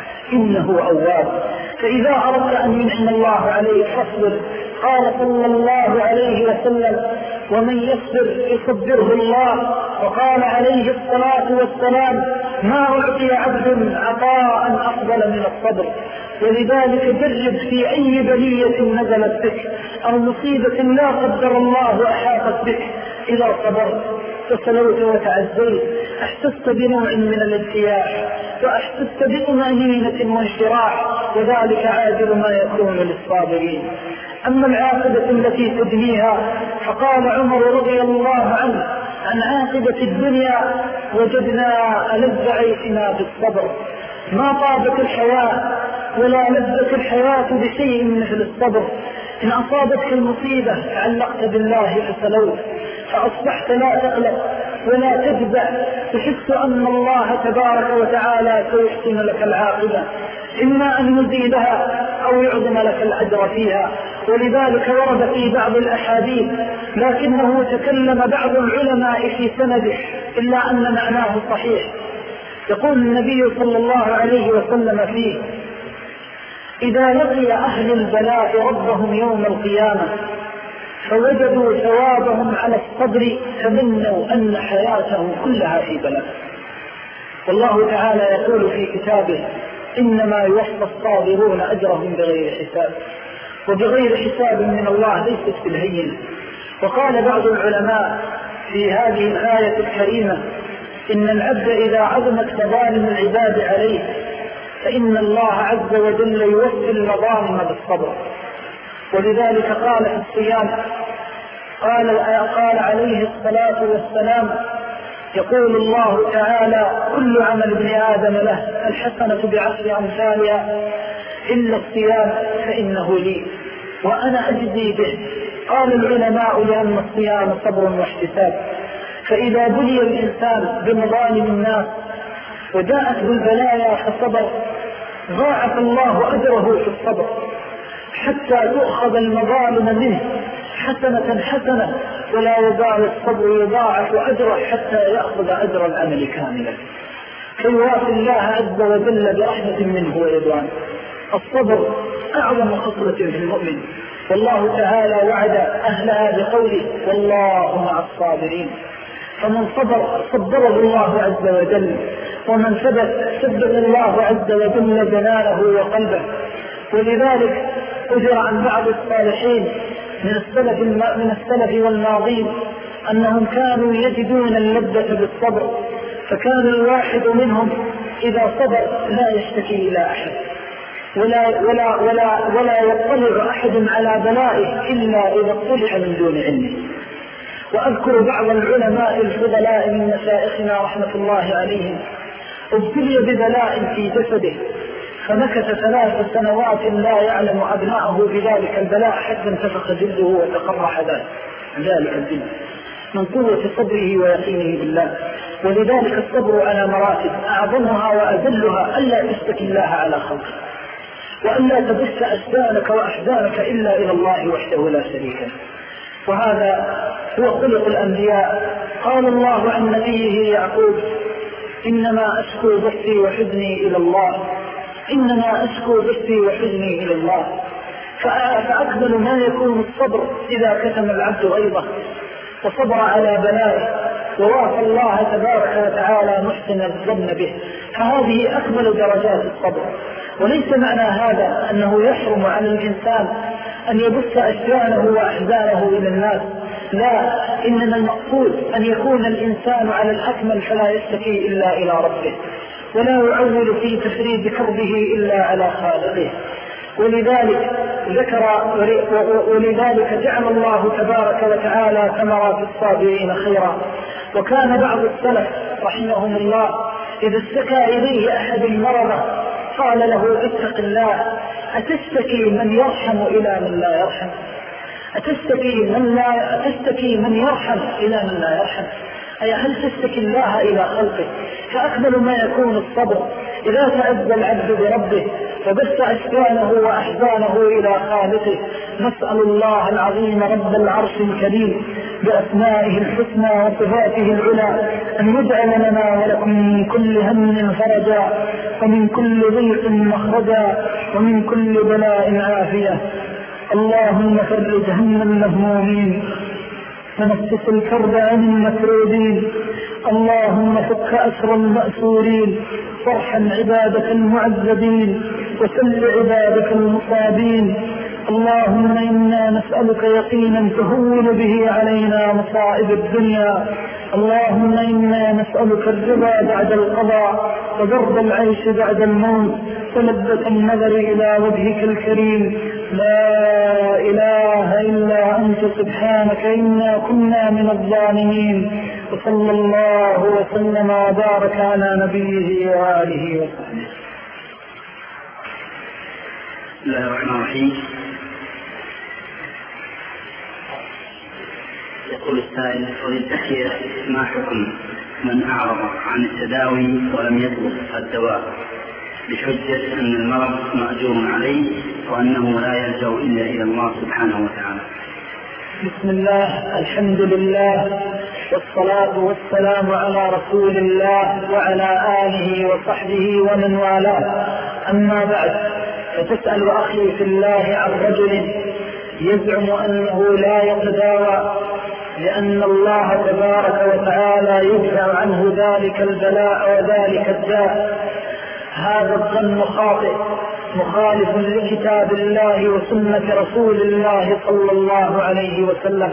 إنه أواب. فإذا أردت أن ينعم الله عليك فاصبر. قال صلى الله عليه وسلم ومن يصبر يصبره الله. وقال عليه الصلاة والسلام ما أعطي عبد عطاء أفضل من الصبر. ولذلك جرب في أي بلية نزلت بك أو مصيبة لا قدر الله أحاطت بك إذا صبرت فسلوت وتعزيت احسست بنوع من الارتياح وأحسست بطمأنينة وانشراح، وذلك عاجل ما يكون للصابرين. أما العاقبة التي تدنيها فقال عمر رضي الله عنه عن عاقبة الدنيا وجدنا ألذ عيشنا بالصبر. ما طابت الحياة ولا لذت الحياة بشيء مثل الصبر. إن أصابتك المصيبة تعلقت بالله فسلوت فأصبحت لا تقلق ولا تجزع، تحس أن الله تبارك وتعالى سيحسن لك العاقبة، إما أن يزيدها أو يعظم لك الأجر فيها. ولذلك ورد في بعض الأحاديث لكنه تكلم بعض العلماء في سنده إلا أن معناه صحيح. يقول النبي صلى الله عليه وسلم فيه إذا لقي أهل البلاء ربهم يوم القيامة فوجدوا ثوابهم على الصبر تمنوا أن حياتهم كلها في بلاء. والله تعالى يقول في كتابه إنما يوفى الصابرون أجرهم بغير حساب. وبغير حساب من الله ليست بالهينة. وقال بعض العلماء في هذه الآية الكريمة إن العبد إذا عظمت مظالم العباد عليه فإن الله عز وجل يوفي المظالم بالصبر. ولذلك قال في الصيام قال, قال عليه الصلاة والسلام يقول الله تعالى كل عمل ابن آدم له الحسنة بعشر أمثالها إلا الصيام فإنه لي وأنا أجزي به. قال العلماء لأن الصيام صبر واحتساب، فإذا بلي الإنسان بمظالم الناس وجاءت بالبلايا فصبر ضاعف الله أجره في الصبر حتى تؤخذ المظالم منه حسنة حسنة، ولا يزال الصبر يضاعف أجره حتى يأخذ أجر العمل كاملا فيوافي الله عز وجل برحمة منه ورضوانه. الصبر أعظم خصلة في المؤمن، والله تعالى وعد أهلها بقوله والله مع الصابرين. فمن صبر صبره الله عز وجل، ومن ثبت ثبت الله عز وجل جنانه وقلبه. ولذلك أجر عن بعض الصالحين من السلف من السلف والماضين أنهم كانوا يجدون اللذة بالصبر، فكان الواحد منهم إذا صبر لا يشتكي إلى أحد ولا ولا ولا ولا يطلع أحد على بلائه إلا إذا اطلع من دون علمه. وأذكر بعض العلماء الفضلاء من مشايخنا رحمة الله عليهم ابتلي ببلاء في جسده فمكث ثلاث سنوات لا يعلم أبناءه بذلك البلاء حتى انتفخ جلده وتقرح ذلك الجلد من قوة صبره ويقينه بالله. ولذلك الصبر على مراتب أعظمها وأذلها ألا تشتكي الله على خلقه، وألا تبث أسدانك وأحزانك إلا إلى الله وحده لا شريك له. وهذا هو خلق الأنبياء. قال الله عن نبيه يعقوب إنما أشكو بثي وحزني إلى الله إنما أشكو بثي وحزني إلى الله. فأكمل ما يكون الصبر إذا كتم العبد غيظه وصبر على بلائه ووافى الله تبارك وتعالى محسن الظن به، فهذه أكمل درجات الصبر. وليس معنى هذا أنه يحرم على الإنسان أن يبث أشجانه وأحزانه إلى الناس، لا، إنما المقصود أن يكون الإنسان على الأكمل فلا يشتكي إلا إلى ربه، ولا يعول في تفريد كربه إلا على خالقه. ولذلك ذكر ولذلك جعل الله تبارك وتعالى ثمرات الصابرين خيرا. وكان بعض السلف رحمهم الله إذا اشتكى إليه أحد مرضه قال له اتق الله، أتشتكي من يرحم إلى من لا يرحم أتشتكي من, لا أتشتكي من يرحم إلى من لا يرحم أي هل تشتكي الله إلى خلقه؟ فأكمل ما يكون الصبر إذا تأذى العبد بربه وبث أشجانه وأحزانه إلى خالقه. نسأل الله العظيم رب العرش الكريم بأسمائه الحسنى وصفاته العلى أن يجعل لنا ولكم من كل هم فرجا، ومن كل ضيق مخرجا، ومن كل بلاء عافية. اللهم فرج هم المهمومين ونفس الكرب عن المكروبين. اللهم فك أسر المأسورين وارحم عبادك المعذبين وسل عبادك المصابين. اللهم إنا نسألك يقينا تهون به علينا مصائب الدنيا. اللهم إنا نسألك الرضا بعد القضاء وبرد العيش بعد الموت ولذة النظر إلى وجهك الكريم. لا إله إلا أنت سبحانك إنا كنا من الظالمين. وصلى الله وسلم وبارك على نبيه وآله وصحبه. بسم الله الرحمن الرحيم. يقول السائل وللتحية ما حكم من أعرض عن التداوي ولم يطلب الدواء بحجة أن المرض مأجور عليه وأنه لا يلجأ إلا إلى الله سبحانه وتعالى؟ بسم الله، الحمد لله، والصلاة والسلام على رسول الله وعلى آله وصحبه ومن والاه. أما بعد، فتسأل أخي في الله عن رجل يزعم أنه لا يتداوى لأن الله تبارك وتعالى يدفع عنه ذلك البلاء وذلك الداء. هذا الظن خاطئ، مخالف لكتاب الله وسنة رسول الله صلى الله عليه وسلم.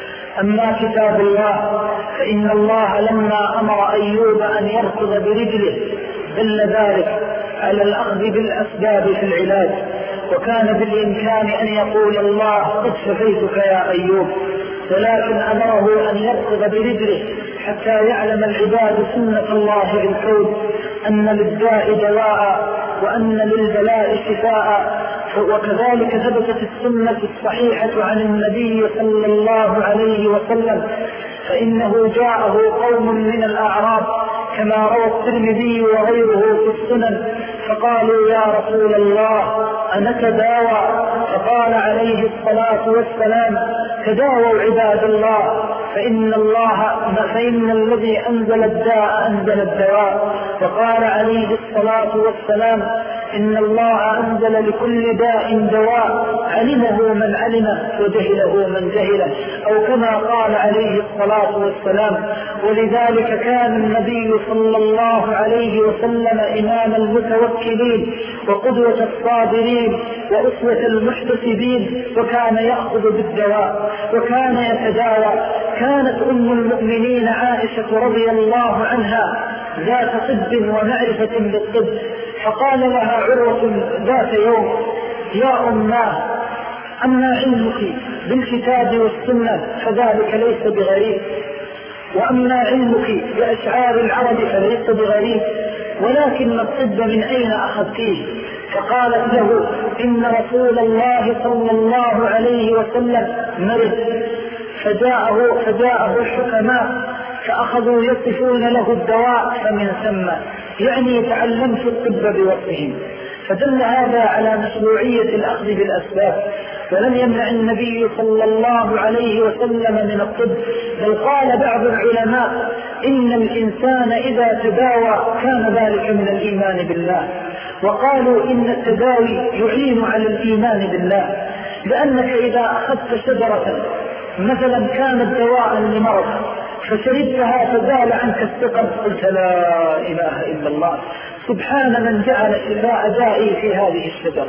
أما كتاب الله فإن الله لما أمر أيوب أن يركض برجله دل ذلك على الأخذ بالأسباب في العلاج، وكان بالإمكان أن يقول الله قد شفيتك يا أيوب، ولكن أمره أن يركض برجله حتى يعلم العباد سنة الله بالكون أن للداء دواء وأن للبلاء شفاء. وكذلك ثبتت السنة الصحيحة عن النبي صلى الله عليه وسلم، فإنه جاءه قوم من الأعراب كما روى الترمذي وغيره في السنن فقالوا يا رسول الله أنتداوى؟ فقال عليه الصلاة والسلام تداووا عباد الله، فإن الله فإن الذي أنزل الداء أنزل الدواء. وقال عليه الصلاة والسلام إن الله أنزل لكل داء دواء علمه من علمه وجهله من جهله، أو كما قال عليه الصلاة والسلام. ولذلك كان النبي صلى الله عليه وسلم إمام المتوكلين وقدوة الصابرين وأسوة المحتسبين، وكان يأخذ بالدواء وكان يتداوى. كانت أم المؤمنين عائشة رضي الله عنها ذات طب ومعرفة بالطب، فقال لها عروة ذات يوم يا أماه أما علمك بالكتاب والسنة فذلك ليس بغريب، وأما علمك بأشعار العرب فليس بغريب، ولكن الطب من أين أخذتيه؟ فقالت له إن رسول الله صلى الله عليه وسلم مرض فجاءه, فجاءه الحكماء فأخذوا يصفون له الدواء فمن ثم يعني تعلمت الطب بوصفهم. فدل هذا على مشروعية الأخذ بالأسباب، ولم يمنع النبي صلى الله عليه وسلم من الطب، بل قال بعض العلماء إن الإنسان إذا تداوى كان ذلك من الإيمان بالله، وقالوا إن التداوي يعين على الإيمان بالله، لأنك إذا أخذت شجرة مثلا كانت دواء لمرض فشربتها فزال عنك السقم قلت لا إله إلا الله سبحان من جعل شفاء دائي في هذه الشجرة.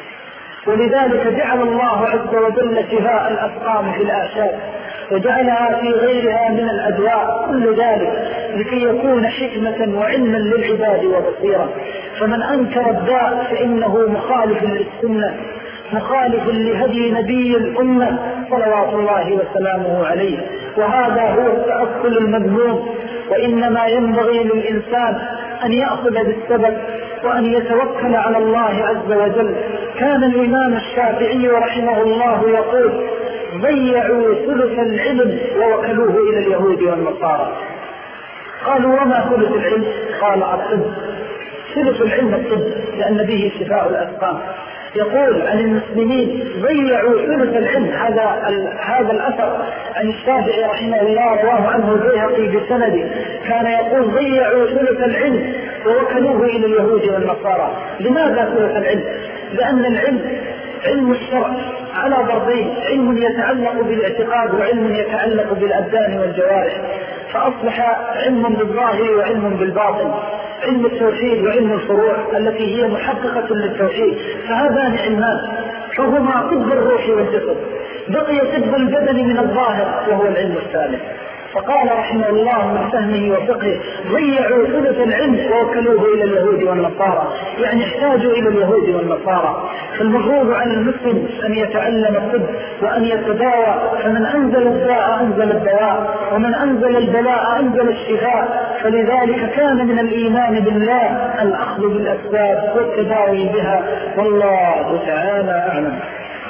ولذلك جعل الله عز وجل شفاء الأسقام في الأعشاب وجعلها في غيرها من الأدواء، كل ذلك لكي يكون حكمة وعلما للعباد وبصيرا. فمن أنكر الداء فإنه مخالف للسنة مخالف لهدي نبي الأمة صلوات الله وسلامه عليه، وهذا هو التأصل المذموم. وإنما ينبغي للإنسان أن يأخذ بالسبب وأن يتوكل على الله عز وجل. كان الإمام الشافعي رحمه الله يقول ضيعوا ثلث العلم ووكلوه إلى اليهود والنصارى. قالوا وما ثلث العلم؟ قال الطب. ثلث العلم الطب لأن به شفاء الأسقام. يقول عن المسلمين ضيعوا ثلث العلم. هذا هذا الأثر عن الشافعي رحمه الله رواه عنه البيهقي بسند، كان يقول ضيعوا ثلث العلم ووكلوه إلى اليهود والنصارى. لماذا ثلث العلم؟ لأن العلم علم الشرع على ضربين، علم يتعلق بالاعتقاد وعلم يتعلق بالأبدان والجوارح، فأصبح علم بالظاهر وعلم بالباطن، علم التوحيد وعلم الفروع التي هي محققة للتوحيد، فهذان علمان فهما طب الروح والجسد. بقي طب البدن من الظاهر وهو العلم الثالث. فقال رحمه الله من فهمه وفقهه ضيعوا ثلث العلم ووكلوه إلى اليهود والنصارى، يعني احتاجوا إلى اليهود والنصارى. فالمفروض على المسلم أن يتعلم الطب وأن يتداوى، فمن أنزل الداء أنزل الدواء، ومن أنزل البلاء أنزل الشفاء. فلذلك كان من الإيمان بالله الأخذ بالأسباب والتداوي بها، والله تعالى أعلم.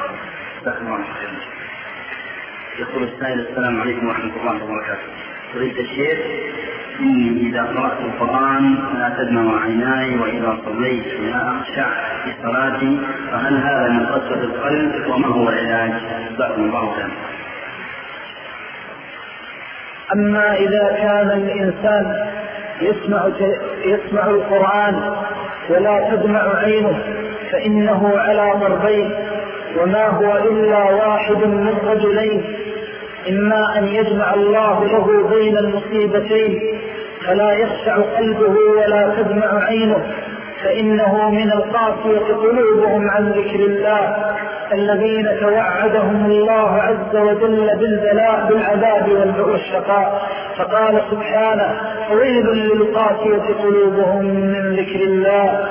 يقول السائل السلام عليكم ورحمة الله وبركاته. أريد الشيخ إني إذا قرأت القرآن لا تدمع عيناي، وإذا صليت لا أخشع في صلاتي، فهل هذا من قسوة القلب وما هو العلاج؟ جزاكم الله خيرا. أما إذا كان الإنسان يسمع يسمع القرآن ولا تدمع عينه فإنه على ضربين، وما هو إلا واحد من رجلين: إما أن يجمع الله له بين المصيبتين فلا يخشع قلبه ولا تدمع عينه، فإنه من القاسية قلوبهم عن ذكر الله الذين توعدهم الله عز وجل بالبلاء بالعذاب والشقاء. فقال سبحانه: ويل للقاسية قلوبهم من ذكر الله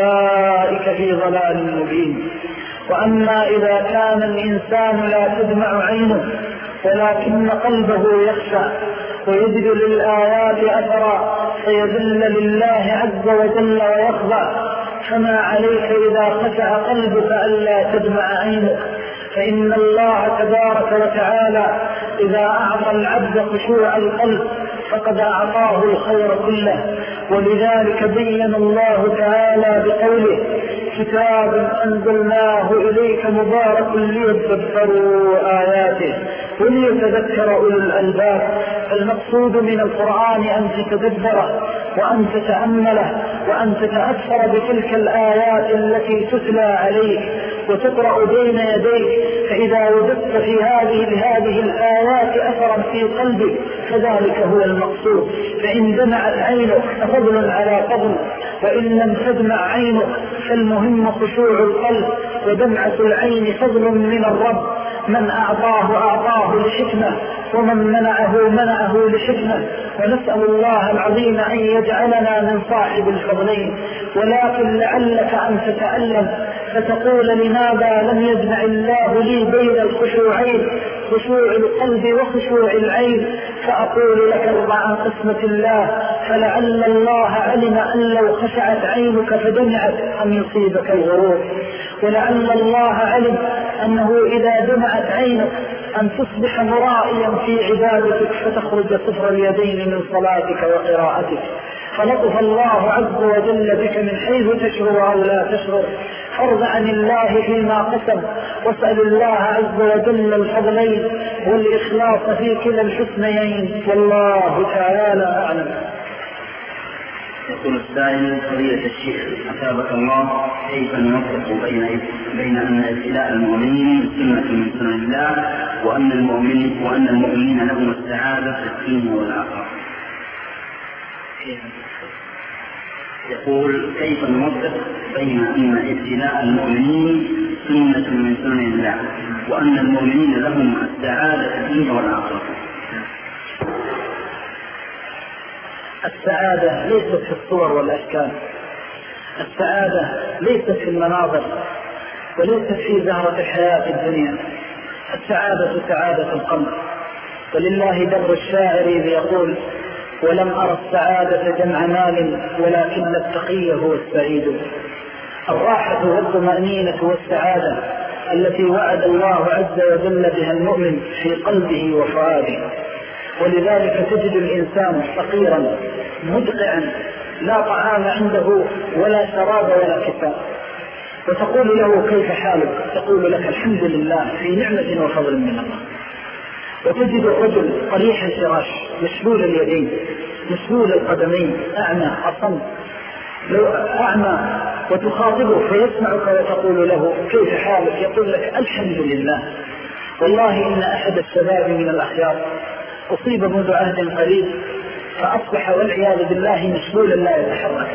أولئك في ضلال مبين. وأما إذا كان الإنسان لا تدمع عينه ولكن قلبه يخشع ويجد للآيات أثرا فيذل لله عز وجل ويخضع، فما عليك إذا خشع قلبك ألا تدمع عينك، فإن الله تبارك وتعالى إذا أعطى العبد خشوع القلب فقد أعطاه الخير كله. ولذلك بين الله تعالى بقوله: كتاب أنزلناه إليك مبارك ليتدبروا آياته وليتذكر أولو الألباب. فالمقصود من القرآن أن تتدبره وأن تتأمله وأن تتأثر بتلك الآيات التي تتلى عليك وتقرأ بين يديك، فإذا وجدت في هذه بهذه الآيات أثرا في قلبك فذلك هو المقصود. فإن دمعت عينك فضل على فضل، وإن لم تدمع عينك فالمهم خشوع القلب، ودمعة العين فضل من الرب، من أعطاه أعطاه لحكمة ومن منعه منعه لحكمة. ونسأل الله العظيم أن يجعلنا من صاحب الفضلين. ولكن لعلك أن تتألم فتقول: لماذا لم يجمع الله لي بين الخشوعين، خشوع القلب وخشوع العين؟ فأقول لك: ارضى عن قسمة الله، فلعل الله علم أن لو خشعت عينك فدمعت أن يصيبك الغرور، ولعل الله علم أنه إذا دمعت عينك أن تصبح مرائيا في عبادتك فتخرج صفر اليدين من صلاتك وقراءتك. فلطف الله عز وجل بك من حيث تشعر أو لا تشعر. فارض عن الله فيما قسم، واسأل الله عز وجل الفضلين والإخلاص في كلا الحسنيين، والله تعالى أعلم. يقول السائل: فضيلة الشيخ أثابك الله، كيف نوفق بين بين أن ابتلاء المؤمنين سنة من سنن الله، وأن المؤمن وأن المؤمنين لهم السعادة في الدنيا والآخرة؟ يقول: كيف نوفق بين أن ابتلاء المؤمنين سنة من سنن الله، وأن المؤمنين لهم السعادة في الدنيا والآخرة؟ السعادة ليست في الصور والأشكال، السعادة ليست في المناظر، وليست في زهرة الحياة الدنيا. السعادة سعادة القلب. ولله در الشاعر يقول: ولم أرى السعادة جمع مال ولكن التقي هو السعيد. الراحة والطمأنينة والسعادة التي وعد الله عز وجل بها المؤمن في قلبه وفؤاده. ولذلك تجد الإنسان فقيرا مدقعا لا طعام عنده ولا شراب ولا كفاء، وتقول له: كيف حالك؟ تقول لك: الحمد لله في نعمة وفضل من الله. وتجد الرجل قريح الفراش مشلول اليدين مشلول القدمين أعمى أصم، لو أعمى وتخاطبه فيسمعك وتقول له: كيف حالك؟ يقول لك: الحمد لله. والله إن أحد الشباب من الأخيار أصيب منذ عهد قريب فأصبح والعياذ بالله مشلولا لا يتحرك،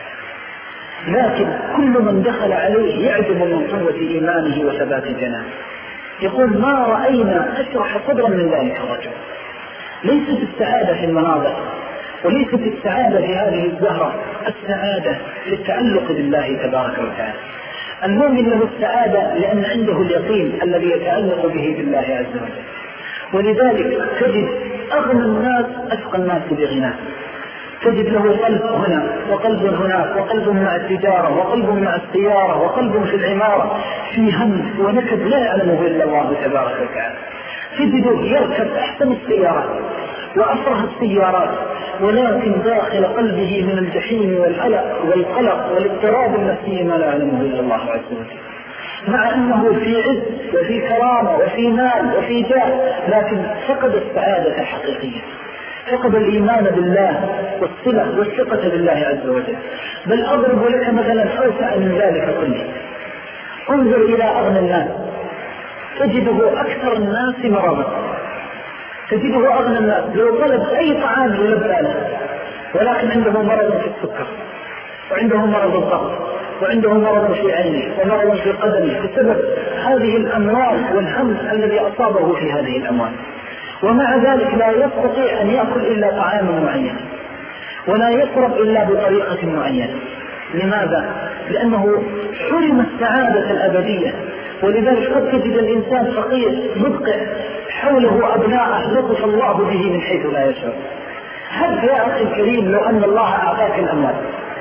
لكن كل من دخل عليه يعجب من قوة إيمانه وثبات جنانه. يقول: ما رأينا أشرح صدرا من ذلك الرجل. ليست السعادة في المناظر، وليست السعادة في هذه الزهرة، السعادة للتعلق بالله تبارك وتعالى. المؤمن له السعادة لأن عنده اليقين الذي يتعلق به بالله عز وجل. ولذلك تجد أغنى الناس أشقى الناس بغناه، تجد له قلب هنا وقلب هناك، وقلب مع التجارة وقلب مع السيارة وقلب في العمارة، في هم ونكد لا يعلمه إلا الله تبارك وتعالى. تجده يركب أحسن السيارات وأفرح السيارات، ولكن داخل قلبه من الجحيم والقلق والقلق والاضطراب النفسي ما لا يعلمه إلا الله عز وجل، مع أنه في عز وفي كرامة وفي مال وفي جاه، لكن فقد السعادة الحقيقية، فقد الإيمان بالله والصلة والثقة بالله عز وجل. بل أضرب لك مثلا أوسع من ذلك كله. انظر إلى أغنى الناس تجده أكثر الناس مرضا، تجده أغنى الناس لو طلب أي طعام يلبى له، ولكن عنده مرض في السكر، وعنده مرض الضغط وعنده مرض في عينه ومرض في قدمه بسبب هذه الأمراض والهم الذي أصابه في هذه الأموال، ومع ذلك لا يستطيع أن يأكل إلا طعاما معينا ولا يشرب إلا بطريقة معينة. لماذا؟ لأنه حرم السعادة الأبدية. ولذلك قد تجد الإنسان فقير مدقع حوله أبناء لطف الله به من حيث لا يشعر. هل يا أخي الكريم لو أن الله أعطاك الأموال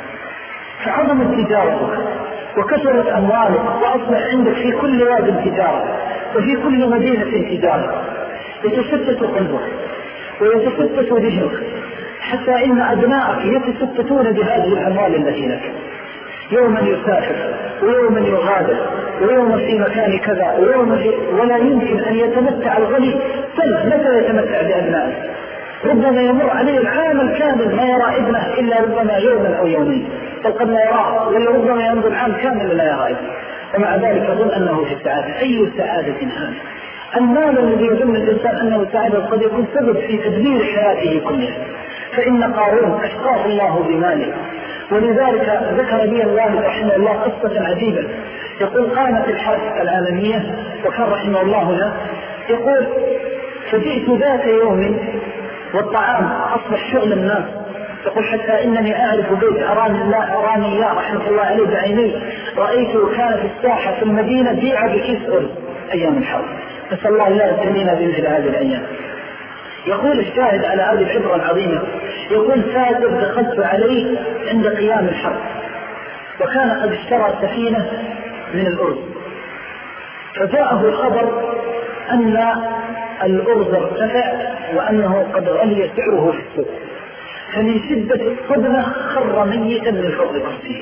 فعظمت تجارتك وكثرت أموالك وأصبح عندك في كل واد تجارة وفي كل مدينة تجارة، يتشتت قلبك ويتشتت ذهنك حتى إن أبنائك يتشتتون بهذه الأموال التي لك. يوما يسافر ويوما يغادر ويوما في مكان كذا ويوما في ولا يمكن أن يتمتع الغني. سل متى يتمتع بأبنائه؟ ربما يمر عليه العام الكامل ما يرى ابنه إلا ربما يوما أو يومين، بل قد لا يراه، ولربما يمضي العام كامل لا يرى ابنه، ومع ذلك يظن أنه في السعادة. أي سعادة هذه؟ المال الذي يظن الإنسان أنه سعادة قد يكون سبب في تدمير حياته كلها. فإن قارون أشقاه الله بماله، ولذلك ذكر لي الله رحمه الله قصة عجيبة. يقول قامت الحرب العالمية وكان رحمه الله هنا، يقول فجئت ذات يوم والطعام أصبح شغل الناس. يقول حتى إنني أعرف بيت أراني الله أراني الله رحمه الله عليه بعيني، رأيته كان في الساحة في المدينة بيع بكيس أرز أيام الحرب. نسأل الله لا يبتلينا بمثل هذه الأيام. يقول الشاهد على هذه العبرة العظيمة، يقول فاتر دخلت عليه عند قيام الحرب وكان قد اشترى سفينة من الأرز، فجاءه الخبر أن الأرز ارتفع وأنه قد غلي سعره في السوق، فمن شدة الصدمة خر ميتا من فوق رأسه.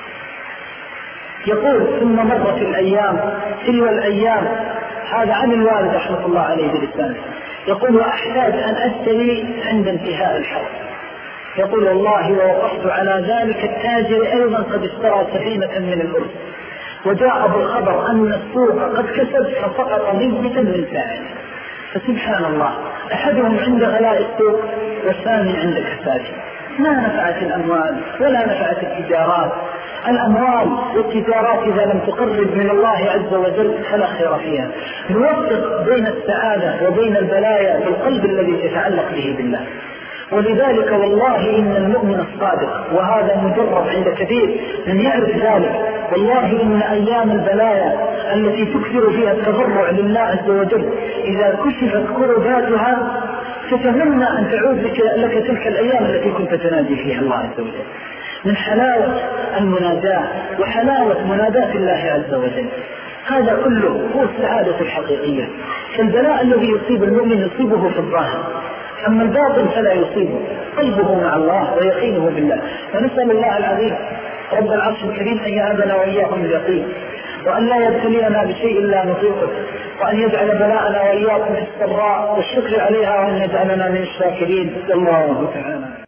يقول ثم مرت الأيام تلو الأيام، هذا عن الوالد رحمة الله عليه بلسانه، يقول وأحتاج أن أشتري عند انتهاء الحرب. يقول والله ووقفت على ذلك التاجر أيضا قد اشترى سفينة من الأرز، وجاء بالخبر أن السوق قد كسب فسقط ميتا من ساعه. فسبحان الله، أحدهم عند غلاء السوق والثاني عند كساده. ما نفعت الأموال ولا نفعت التجارات. الأموال والتجارات إذا لم تقرب من الله عز وجل فلا خير فيها. نوفق بين السعادة وبين البلايا بالقلب الذي تتعلق به بالله. ولذلك والله إن المؤمن الصادق، وهذا مجرب عند كثير من يعرف ذلك، والله إن أيام البلايا التي تكثر فيها التضرع لله عز وجل إذا كشفت كرباتها تتمنى أن تعود لك تلك الأيام التي كنت تنادي فيها الله عز وجل، من حلاوة المناجاة وحلاوة مناداة الله عز وجل. هذا كله هو السعادة الحقيقية. فالبلاء الذي يصيب المؤمن يصيبه في الظاهر، أما الباطن فلا يصيبه، قلبه مع الله ويقينه بالله. فنسأل الله العظيم رب العرش الكريم أن يهبنا وإياكم اليقين، وأن لا يبتلينا بشيء لا نطيقه، وأن يجعل بلاءنا وإياكم في السراء والشكر عليها، وأن يجعلنا من الشاكرين. الله تعالى.